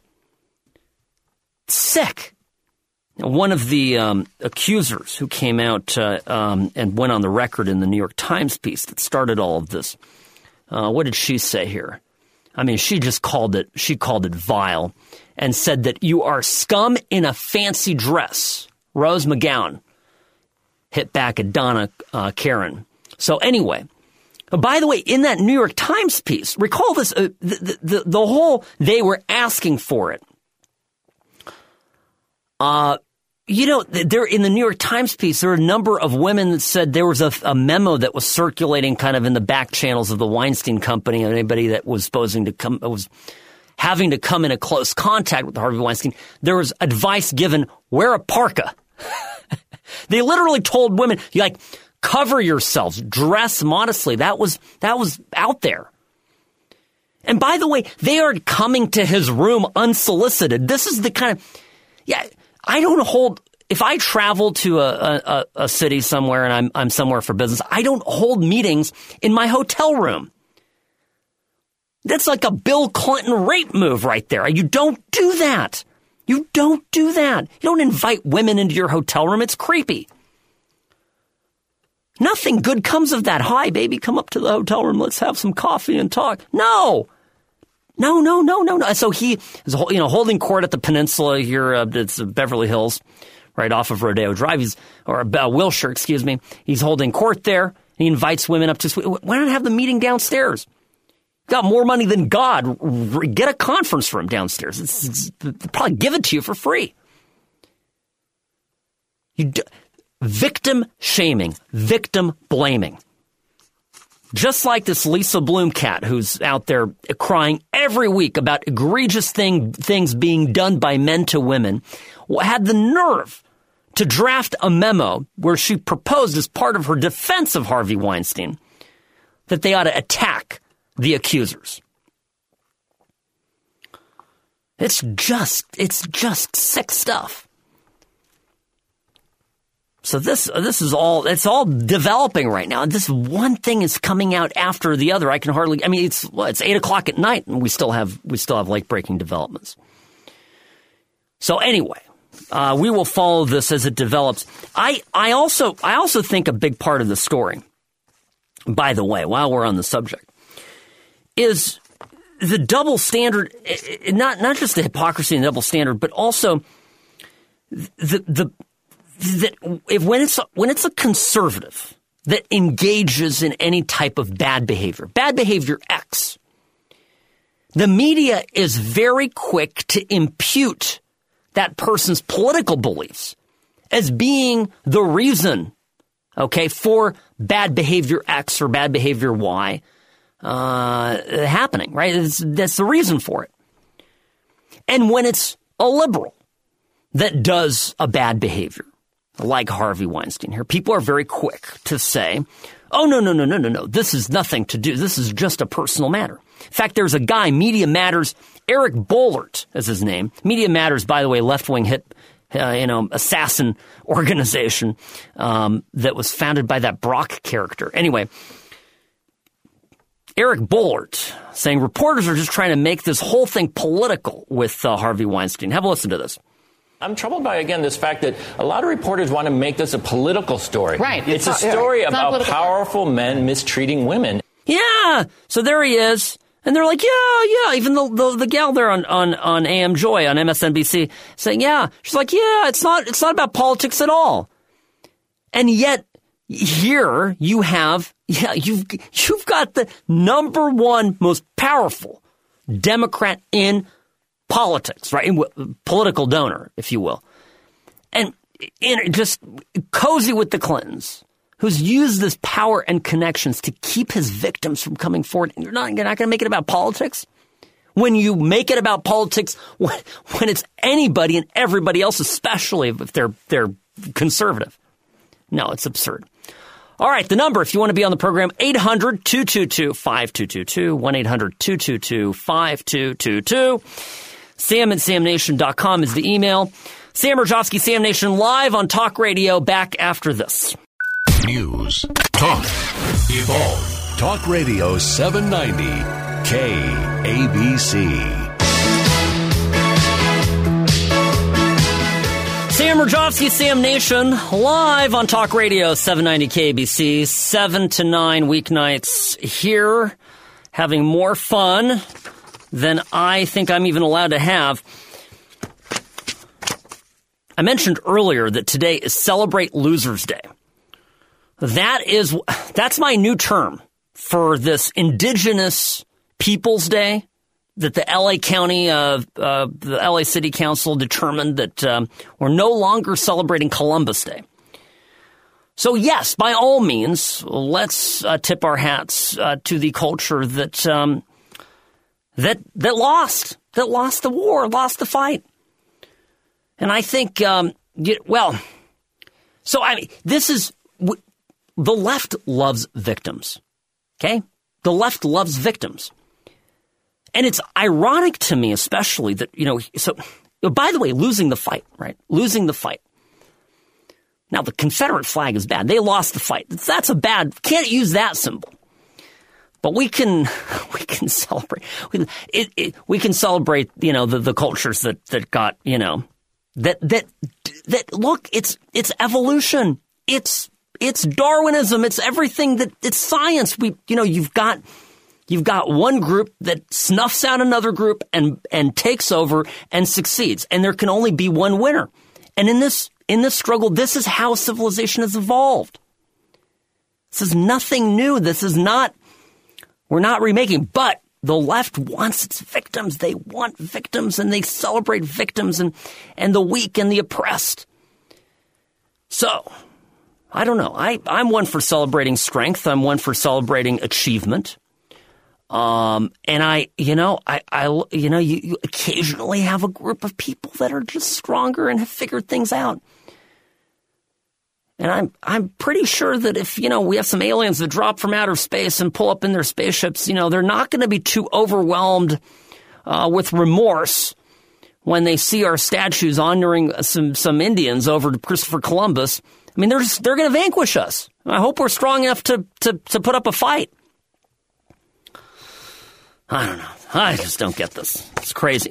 Speaker 1: Sick. Now, one of the accusers who came out and went on the record in the New York Times piece that started all of this, what did she say here? She just called it vile and said that you are scum in a fancy dress. Rose McGowan hit back at Donna Karan. So anyway, by the way, in that New York Times piece, recall this, the whole, they were asking for it. There in the New York Times piece, there were a number of women that said there was a memo that was circulating kind of in the back channels of the Weinstein Company, and anybody that was was having to come into close contact with Harvey Weinstein. There was advice given: wear a parka. They literally told women, cover yourselves, dress modestly. That was out there. And by the way, they are coming to his room unsolicited. This is the kind of, if I travel to a city somewhere and I'm somewhere for business, I don't hold meetings in my hotel room. That's like a Bill Clinton rape move right there. You don't do that. You don't do that. You don't invite women into your hotel room. It's creepy. Nothing good comes of that. Hi, baby, come up to the hotel room. Let's have some coffee and talk. No. So he is, holding court at the Peninsula here. It's Beverly Hills, right off of Rodeo Drive. Wilshire, excuse me. He's holding court there. He invites women up to. Why not have the meeting downstairs? Got more money than God. Get a conference room downstairs. They'll probably give it to you for free. Victim shaming, victim blaming. Just like this Lisa Bloom cat who's out there crying every week about egregious things being done by men to women, had the nerve to draft a memo where she proposed as part of her defense of Harvey Weinstein that they ought to attack the accusers. It's just sick stuff. So this is all, it's all developing right now. This one thing is coming out after the other. It's 8:00 at night and we still have late breaking developments. So anyway, we will follow this as it develops. I also think a big part of the story, by the way, while we're on the subject, is the double standard, not just the hypocrisy and double standard, but also when it's a conservative that engages in any type of bad behavior X, the media is very quick to impute that person's political beliefs as being the reason, for bad behavior X or bad behavior Y happening, right? That's the reason for it. And when it's a liberal that does a bad behavior, like Harvey Weinstein here, people are very quick to say, oh, no, this is nothing to do. This is just a personal matter. In fact, there's a guy, Media Matters, Eric Boehlert is his name. Media Matters, by the way, left-wing hit, assassin organization that was founded by that Brock character. Anyway, Eric Boehlert saying reporters are just trying to make this whole thing political with Harvey Weinstein. Have a listen to this.
Speaker 4: I'm troubled by, again, this fact that a lot of reporters want to make this a political story.
Speaker 5: Right.
Speaker 4: It's a story about powerful men mistreating women.
Speaker 1: Yeah. So there he is. And they're like, yeah. Even the gal there on AM Joy on MSNBC saying, yeah. She's like, yeah, it's not about politics at all. And yet here you have, you've got the number one most powerful Democrat in politics, right? Political donor, if you will. And just cozy with the Clintons, who's used this power and connections to keep his victims from coming forward. And you're not going to make it about politics? When you make it about politics, when it's anybody and everybody else, especially if they're conservative. No, it's absurd. All right, the number, if you want to be on the program, 800-222-5222, 1-800-222-5222. Sam at samnation.com is the email. Sam Rajovsky, Sam Nation, live on Talk Radio, back after this.
Speaker 2: News, talk, evolve. Talk Radio 790, KABC.
Speaker 1: Sam Rajovsky, Sam Nation, live on Talk Radio 790 KBC, 7 to 9 weeknights here, having more fun than I think I'm even allowed to have. I mentioned earlier that today is Celebrate Losers Day. That's my new term for this Indigenous Peoples Day that the LA County, the LA City Council determined that we're no longer celebrating Columbus Day. So yes, by all means, let's tip our hats to the culture that lost the war, lost the fight. And I think, this is, the left loves victims, okay? The left loves victims. And it's ironic to me, especially that, by the way, losing the fight, right? Losing the fight. Now, the Confederate flag is bad. They lost the fight. That's a bad, can't use that symbol. But we can celebrate. We can celebrate, the cultures that got, that look, it's evolution. It's Darwinism. It's everything it's science. You've got one group that snuffs out another group and takes over and succeeds. And there can only be one winner. And in this struggle, this is how civilization has evolved. This is nothing new. We're not remaking, but the left wants its victims. They want victims and they celebrate victims and the weak and the oppressed. So, I don't know. I'm one for celebrating strength. I'm one for celebrating achievement. And you occasionally have a group of people that are just stronger and have figured things out. And I'm pretty sure that if, we have some aliens that drop from outer space and pull up in their spaceships, they're not going to be too overwhelmed with remorse when they see our statues honoring some Indians over to Christopher Columbus I mean, they're going to vanquish us. I hope we're strong enough to put up a fight. I don't know. I just don't get this. It's crazy.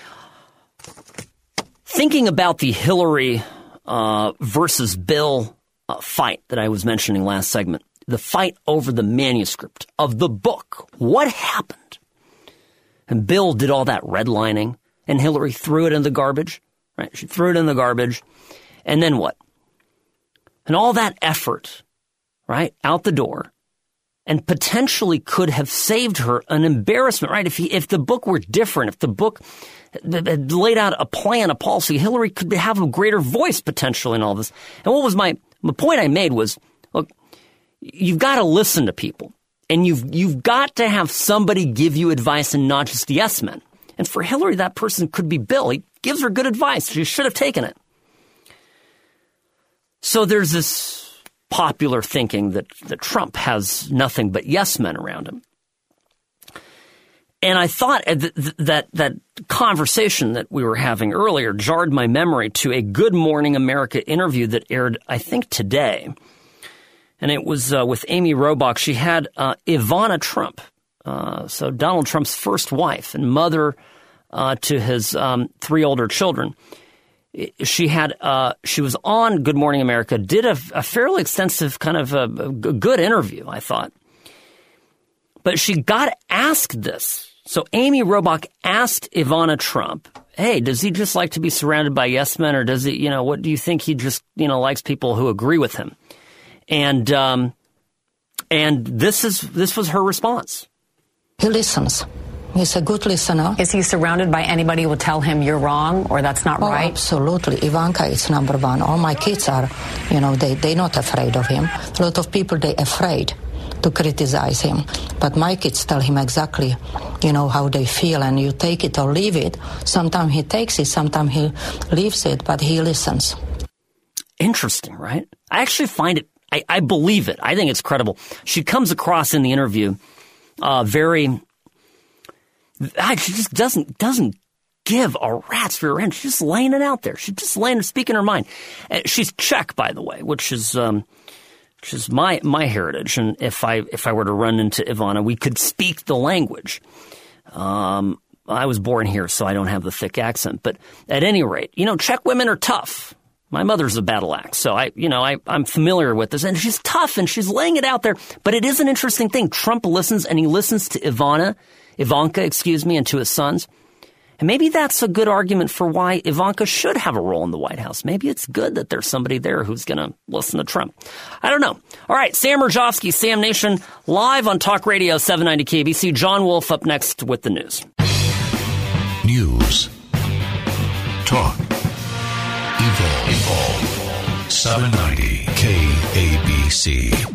Speaker 1: Thinking about the Hillary versus Bill fight that I was mentioning last segment, the fight over the manuscript of the book, what happened? And Bill did all that redlining, and Hillary threw it in the garbage, right? She threw it in the garbage, and then what? And all that effort, right, out the door, and potentially could have saved her an embarrassment, right? If the book were different, if the book had laid out a plan, a policy, Hillary could have a greater voice potentially in all this. And what was the point I made was, look, you've got to listen to people, and you've got to have somebody give you advice and not just yes men. And for Hillary, that person could be Bill. He gives her good advice. She should have taken it. So there's this popular thinking that Trump has nothing but yes men around him. And I thought that conversation that we were having earlier jarred my memory to a Good Morning America interview that aired, I think, today. And it was with Amy Robach. She had Ivana Trump, so Donald Trump's first wife and mother to his 3 older children. She was on Good Morning America, did a fairly extensive kind of a good interview, I thought. But she got asked this. So Amy Robach asked Ivana Trump, hey, does he just like to be surrounded by yes men, or does he, what do you think he just, likes people who agree with him? And this was her response.
Speaker 5: He listens. He's a good listener.
Speaker 6: Is he surrounded by anybody who will tell him you're wrong or that's not right?
Speaker 5: Absolutely. Ivanka is number one. All my kids are, they're not afraid of him. A lot of people, they're afraid to criticize him. But my kids tell him exactly, how they feel, and you take it or leave it. Sometimes he takes it, sometimes he leaves it, but he listens. Interesting, right? I actually find it, I believe it. I think it's credible. She comes across in the interview she just doesn't give a rat's rear end. She's just laying it out there. She's just speaking her mind. She's Czech, by the way, which is my heritage. And if I were to run into Ivana, we could speak the language. I was born here, so I don't have the thick accent. But at any rate, Czech women are tough. My mother's a battle axe, so I'm familiar with this. And she's tough, and she's laying it out there. But it is an interesting thing. Trump listens, and he listens to Ivanka, and to his sons. And maybe that's a good argument for why Ivanka should have a role in the White House. Maybe it's good that there's somebody there who's going to listen to Trump. I don't know. All right, Sam Mirjovsky, Sam Nation, live on Talk Radio 790 KBC. John Wolf up next with the news.
Speaker 2: News. Talk. Evolve. 790 KABC.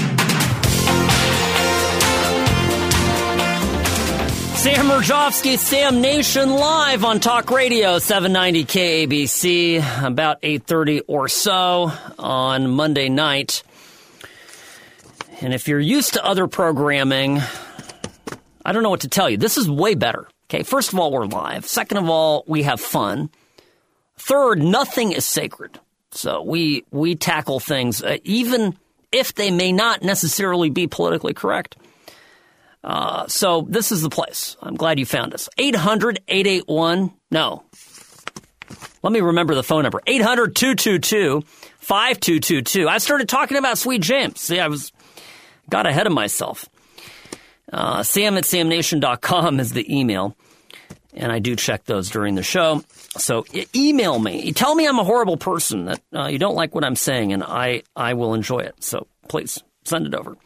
Speaker 1: Sam Mirjovsky, Sam Nation, live on Talk Radio 790 KABC, about 8:30 or so on Monday night. And if you're used to other programming, I don't know what to tell you. This is way better. Okay, first of all, we're live. Second of all, we have fun. Third, nothing is sacred. So we tackle things, even if they may not necessarily be politically correct. So this is the place. I'm glad you found us. 800-881, no. Let me remember the phone number. 800-222-5222. I started talking about Sweet James. See, got ahead of myself. Sam@samnation.com is the email. And I do check those during the show. So email me. Tell me I'm a horrible person, that you don't like what I'm saying, and I will enjoy it. So please send it over.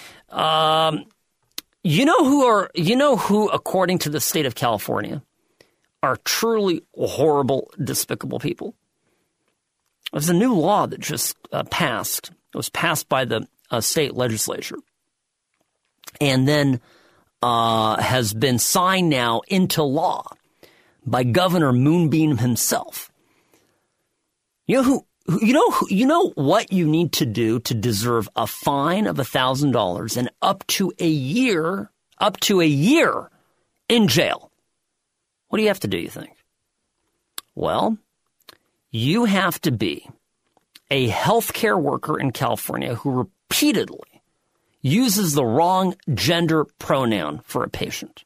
Speaker 1: You know who, according to the state of California, are truly horrible, despicable people? There's a new law that just passed. It was passed by the state legislature, and then has been signed now into law by Governor Moonbeam himself. You know what you need to do to deserve a fine of $1,000 and up to a year in jail. What do you have to do, you think? Well, you have to be
Speaker 5: a healthcare worker in California who repeatedly uses the wrong gender pronoun for a patient.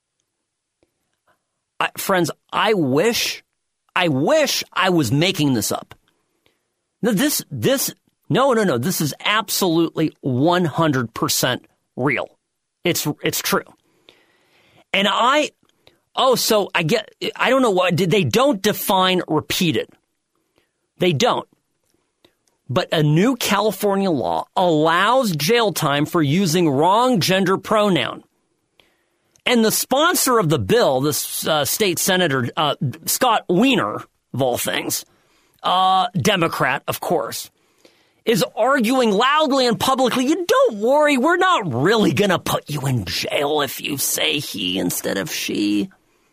Speaker 5: Friends, I wish I was making this up. No, this is absolutely 100% real. It's true. And I don't know what, they don't define repeated. They don't. But a new California law allows jail time for using wrong gender pronoun. And the sponsor of the bill, this state senator, Scott Wiener, of all things, Democrat, of course, is arguing loudly and publicly, don't worry, we're not really going to put you in jail if you say he instead of she.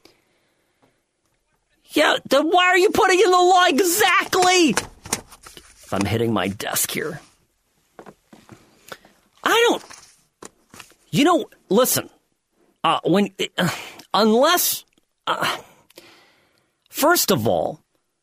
Speaker 5: Yeah, then why are you putting in the law exactly? I'm hitting my desk here. Listen, first of all,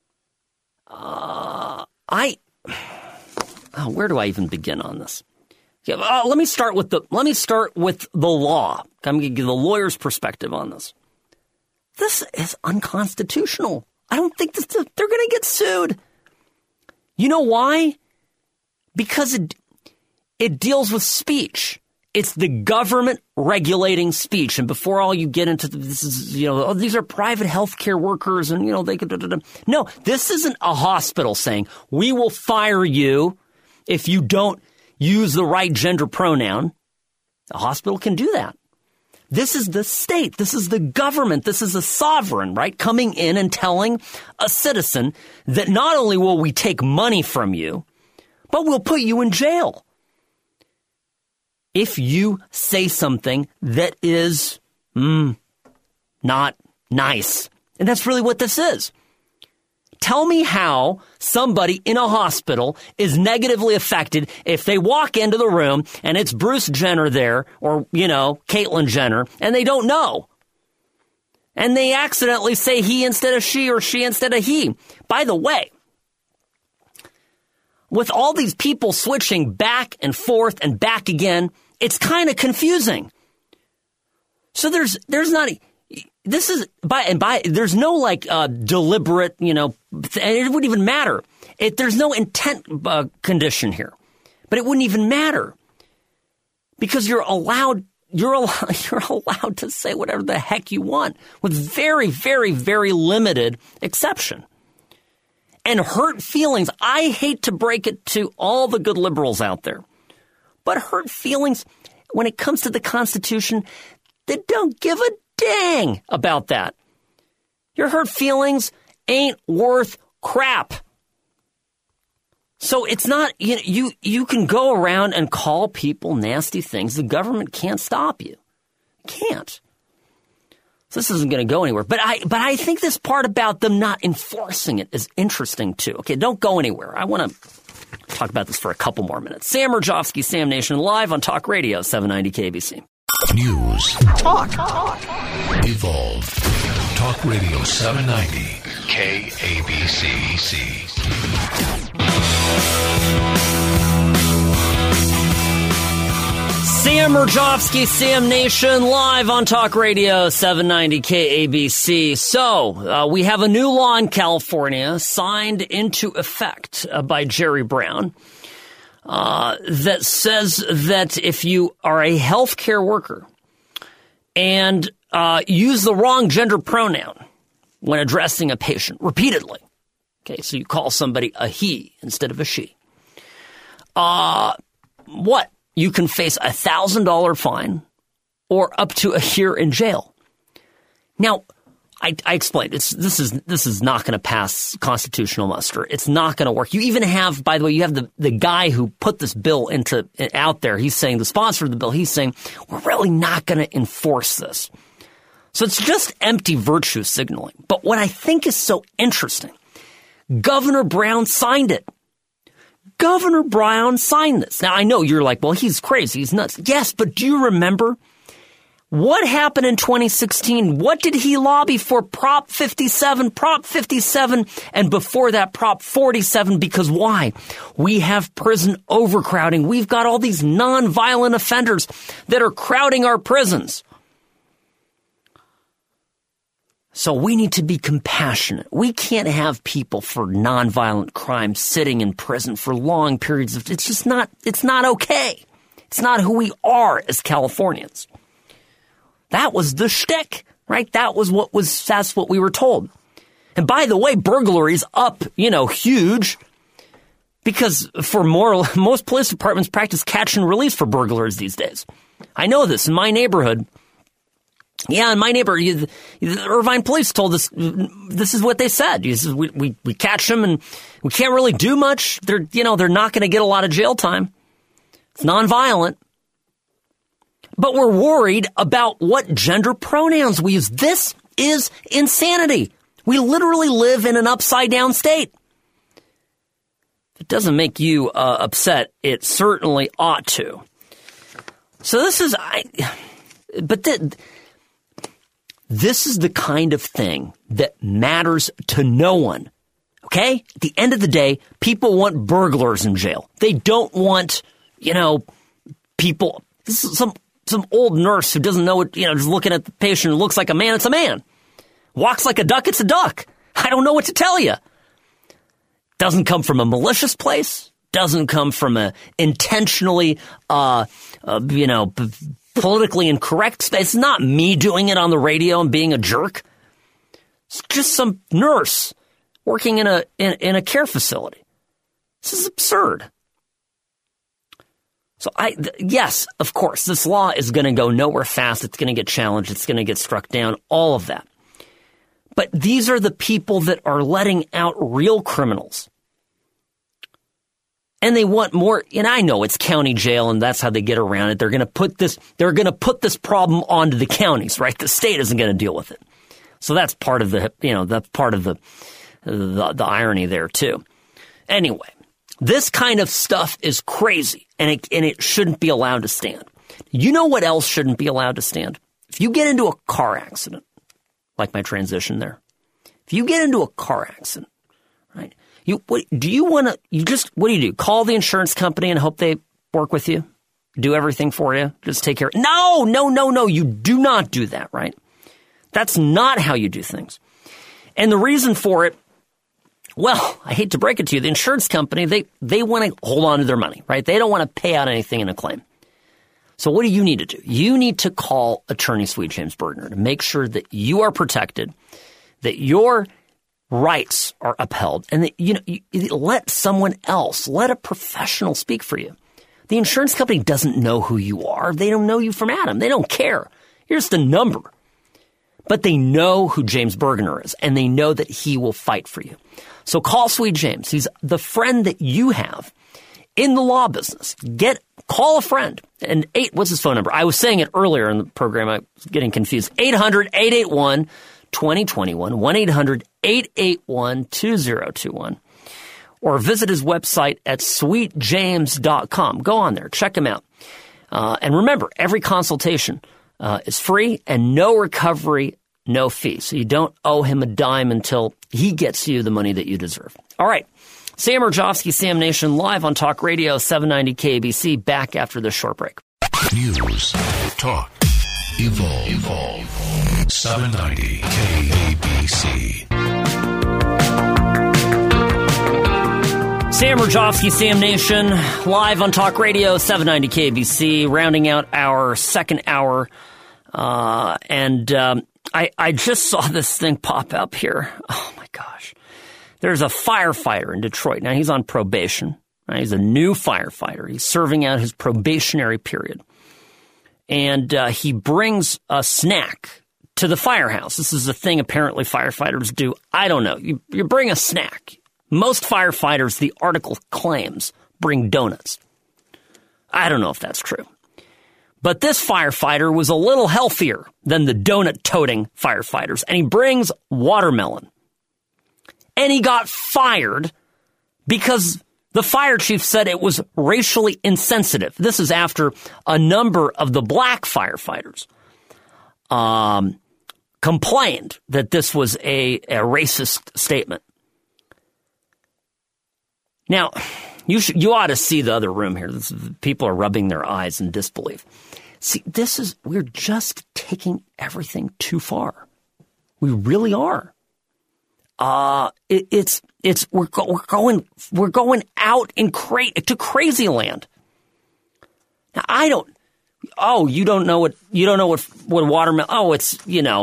Speaker 5: where do I even begin on this? Yeah, let me start with the law. I'm going to give the lawyer's perspective on this. This is unconstitutional. I don't think they're going to get sued. You know why? Because it deals with speech. It's the government regulating speech. And before all you get into this is, these are private healthcare workers and, they could. No, this isn't a hospital saying, we will fire you if you don't use the right gender pronoun. The hospital can do that. This is the state. This is the government. This is a sovereign, right? Coming in and telling a citizen that not only will we take money from you, but we'll put you in jail if you say something that is not nice. And that's really what this is. Tell me how somebody in a hospital is negatively affected if they walk into the room and it's Bruce Jenner there or, Caitlyn Jenner, and they don't know. And they accidentally say he instead of she or she instead of he. By the way, with all these people switching back and forth and back again, it's kind of confusing. So there's not... This is there's no deliberate, it wouldn't even matter. There's no intent condition here, but it wouldn't even matter because you're allowed to say whatever the heck you want with very, very, very limited exception. And hurt feelings, I hate to break it to all the good liberals out there, but hurt feelings when it comes to the Constitution, they don't give a dang about that. Your hurt feelings ain't worth crap. So it's not, you can go around and call people nasty things. The government can't stop you. Can't. So this isn't going to go anywhere. But I think this part about them not enforcing it is interesting too. Okay, don't go anywhere. I want to talk about this for a couple more minutes. Sam Mirjovsky, Sam Nation, live on Talk Radio 790 KBC.
Speaker 2: News.
Speaker 3: Talk.
Speaker 2: Evolve. Talk Radio 790 KABC.
Speaker 5: Sam Mirjovsky, Sam Nation, live on Talk Radio 790 KABC. So, we have a new law in California signed into effect by Jerry Brown that says that if you are a healthcare worker and use the wrong gender pronoun when addressing a patient repeatedly, okay, so you call somebody a he instead of a she, you can face a $1,000 fine or up to a year in jail. Now, I explained this is not going to pass constitutional muster. It's not going to work. You even have, by the way, you have the guy who put this bill out there. He's saying, the sponsor of the bill, he's saying, we're really not going to enforce this. So it's just empty virtue signaling. But what I think is so interesting, Governor Brown signed it. Governor Brown signed this. Now, I know you're like, well, he's crazy. He's nuts. Yes, but do you remember What happened in 2016? What did he lobby for? Prop 57, and before that, Prop 47, because why? We have prison overcrowding. We've got all these nonviolent offenders that are crowding our prisons. So we need to be compassionate. We can't have people for nonviolent crime sitting in prison for long periods of, it's not okay. It's not who we are as Californians. That was the shtick, right? That's what we were told. And by the way, burglary's up, huge, because most police departments practice catch and release for burglars these days. I know this in my neighborhood. Yeah, in my neighborhood, the Irvine police told us this is what they said. We catch them and we can't really do much. They're not going to get a lot of jail time. It's nonviolent. But we're worried about what gender pronouns we use. This is insanity. We literally live in an upside-down state. If it doesn't make you upset, it certainly ought to. So this is the kind of thing that matters to no one. Okay? At the end of the day, people want burglars in jail. They don't want, people. This is some old nurse who doesn't know what, just looking at the patient, looks like a man, it's a man. Walks like a duck, it's a duck. I don't know what to tell you. Doesn't come from a malicious place. Doesn't come from a intentionally, politically incorrect space. It's not me doing it on the radio and being a jerk. It's just some nurse working in a care facility. This is absurd. So yes, of course, this law is going to go nowhere fast. It's going to get challenged. It's going to get struck down, all of that. But these are the people that are letting out real criminals. And they want more, and I know it's county jail and that's how they get around it. They're going to put this problem onto the counties, right? The state isn't going to deal with it. So that's part of the irony there too. Anyway, this kind of stuff is crazy, and it shouldn't be allowed to stand. You know what else shouldn't be allowed to stand? If you get into a car accident, like my transition there, if you get into a car accident, right? What do you do? Call the insurance company and hope they work with you? Do everything for you? Just take care? No. You do not do that, right? That's not how you do things. And the reason for it, well, I hate to break it to you, the insurance company, they want to hold on to their money, right? They don't want to pay out anything in a claim. So what do you need to do? You need to call attorney Sweet James Bergner to make sure that you are protected, that your rights are upheld, and that you let someone else, let a professional speak for you. The insurance company doesn't know who you are. They don't know you from Adam. They don't care. You're just a number. But they know who James Bergner is, and they know that he will fight for you. So call Sweet James. He's the friend that you have in the law business. Call a friend. And what's his phone number? I was saying it earlier in the program. I was getting confused. 800-881-2021. 1-800-881-2021. Or visit his website at sweetjames.com. Go on there. Check him out. And remember, every consultation is free and no recovery, no fee. So you don't owe him a dime until he gets you the money that you deserve. All right. Sam Rajovsky, Sam Nation, live on Talk Radio 790 KBC. Back after this short break.
Speaker 2: News, talk, evolve. 790 KBC.
Speaker 5: Sam Rajovsky, Sam Nation, live on Talk Radio 790 KBC, rounding out our second hour. I just saw this thing pop up here. Oh, my gosh. There's a firefighter in Detroit. Now, he's on probation. Right? He's a new firefighter. He's serving out his probationary period. And he brings a snack to the firehouse. This is a thing apparently firefighters do. I don't know. You bring a snack. Most firefighters, the article claims, bring donuts. I don't know if that's true. But this firefighter was a little healthier than the donut-toting firefighters, and he brings watermelon. And he got fired because the fire chief said it was racially insensitive. This is after a number of the black firefighters complained that this was a racist statement. Now, you ought to see the other room here. People are rubbing their eyes in disbelief. See, we're just taking everything too far. We really are. We're going out to crazy land. Now, you don't know what watermelon. Oh, it's,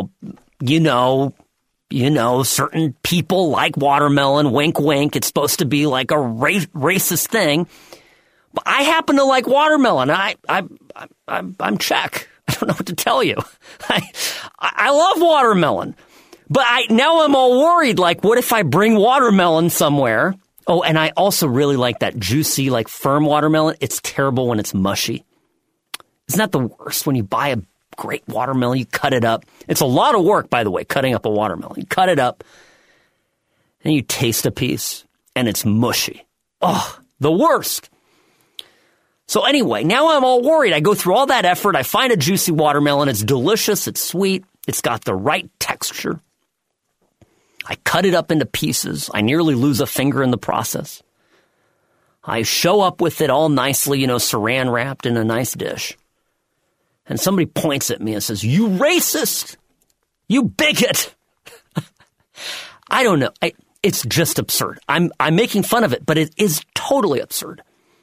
Speaker 5: certain people like watermelon, wink, wink. It's supposed to be like a racist thing. But I happen to like watermelon. I'm Czech. I don't know what to tell you. I love watermelon. But now I'm all worried, like, what if I bring watermelon somewhere? Oh, and I also really like that juicy, like, firm watermelon. It's terrible when it's mushy. Isn't that the worst when you buy a great watermelon, you cut it up? It's a lot of work, by the way, cutting up a watermelon. You cut it up, and you taste a piece, and it's mushy. Oh, the worst. So anyway, now I'm all worried. I go through all that effort. I find a juicy watermelon. It's delicious. It's sweet. It's got the right texture. I cut it up into pieces. I nearly lose a finger in the process. I show up with it all nicely, saran wrapped in a nice dish. And somebody points at me and says, "You racist! You bigot!" I don't know. It's just absurd. I'm making fun of it, but it is totally absurd.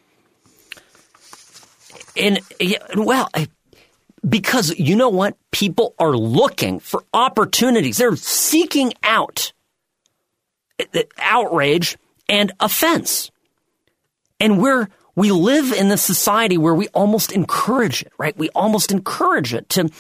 Speaker 5: Because you know what? People are looking for opportunities. They're seeking out outrage and offense. And we live in this society where we almost encourage it, right? We almost encourage it to,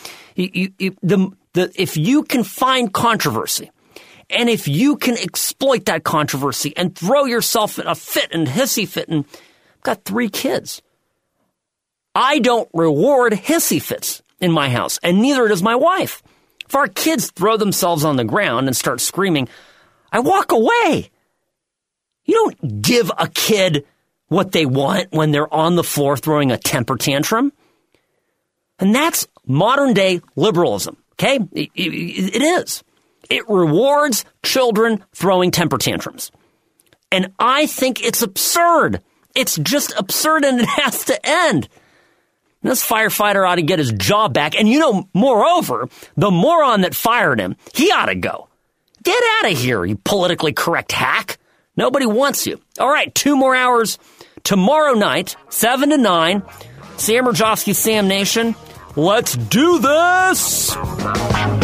Speaker 5: if you can find controversy, and if you can exploit that controversy and throw yourself in a fit and hissy fit, and I've got 3 kids. I don't reward hissy fits in my house, and neither does my wife. If our kids throw themselves on the ground and start screaming, I walk away. You don't give a kid what they want when they're on the floor throwing a temper tantrum. And that's modern day liberalism, okay? It is. It rewards children throwing temper tantrums. And I think it's absurd. It's just absurd, and it has to end. And this firefighter ought to get his job back. And moreover, the moron that fired him, he ought to go. Get out of here, you politically correct hack. Nobody wants you. All right, 2 more hours tomorrow night, 7 to 9. Sam Mirejovsky, Sam Nation. Let's do this!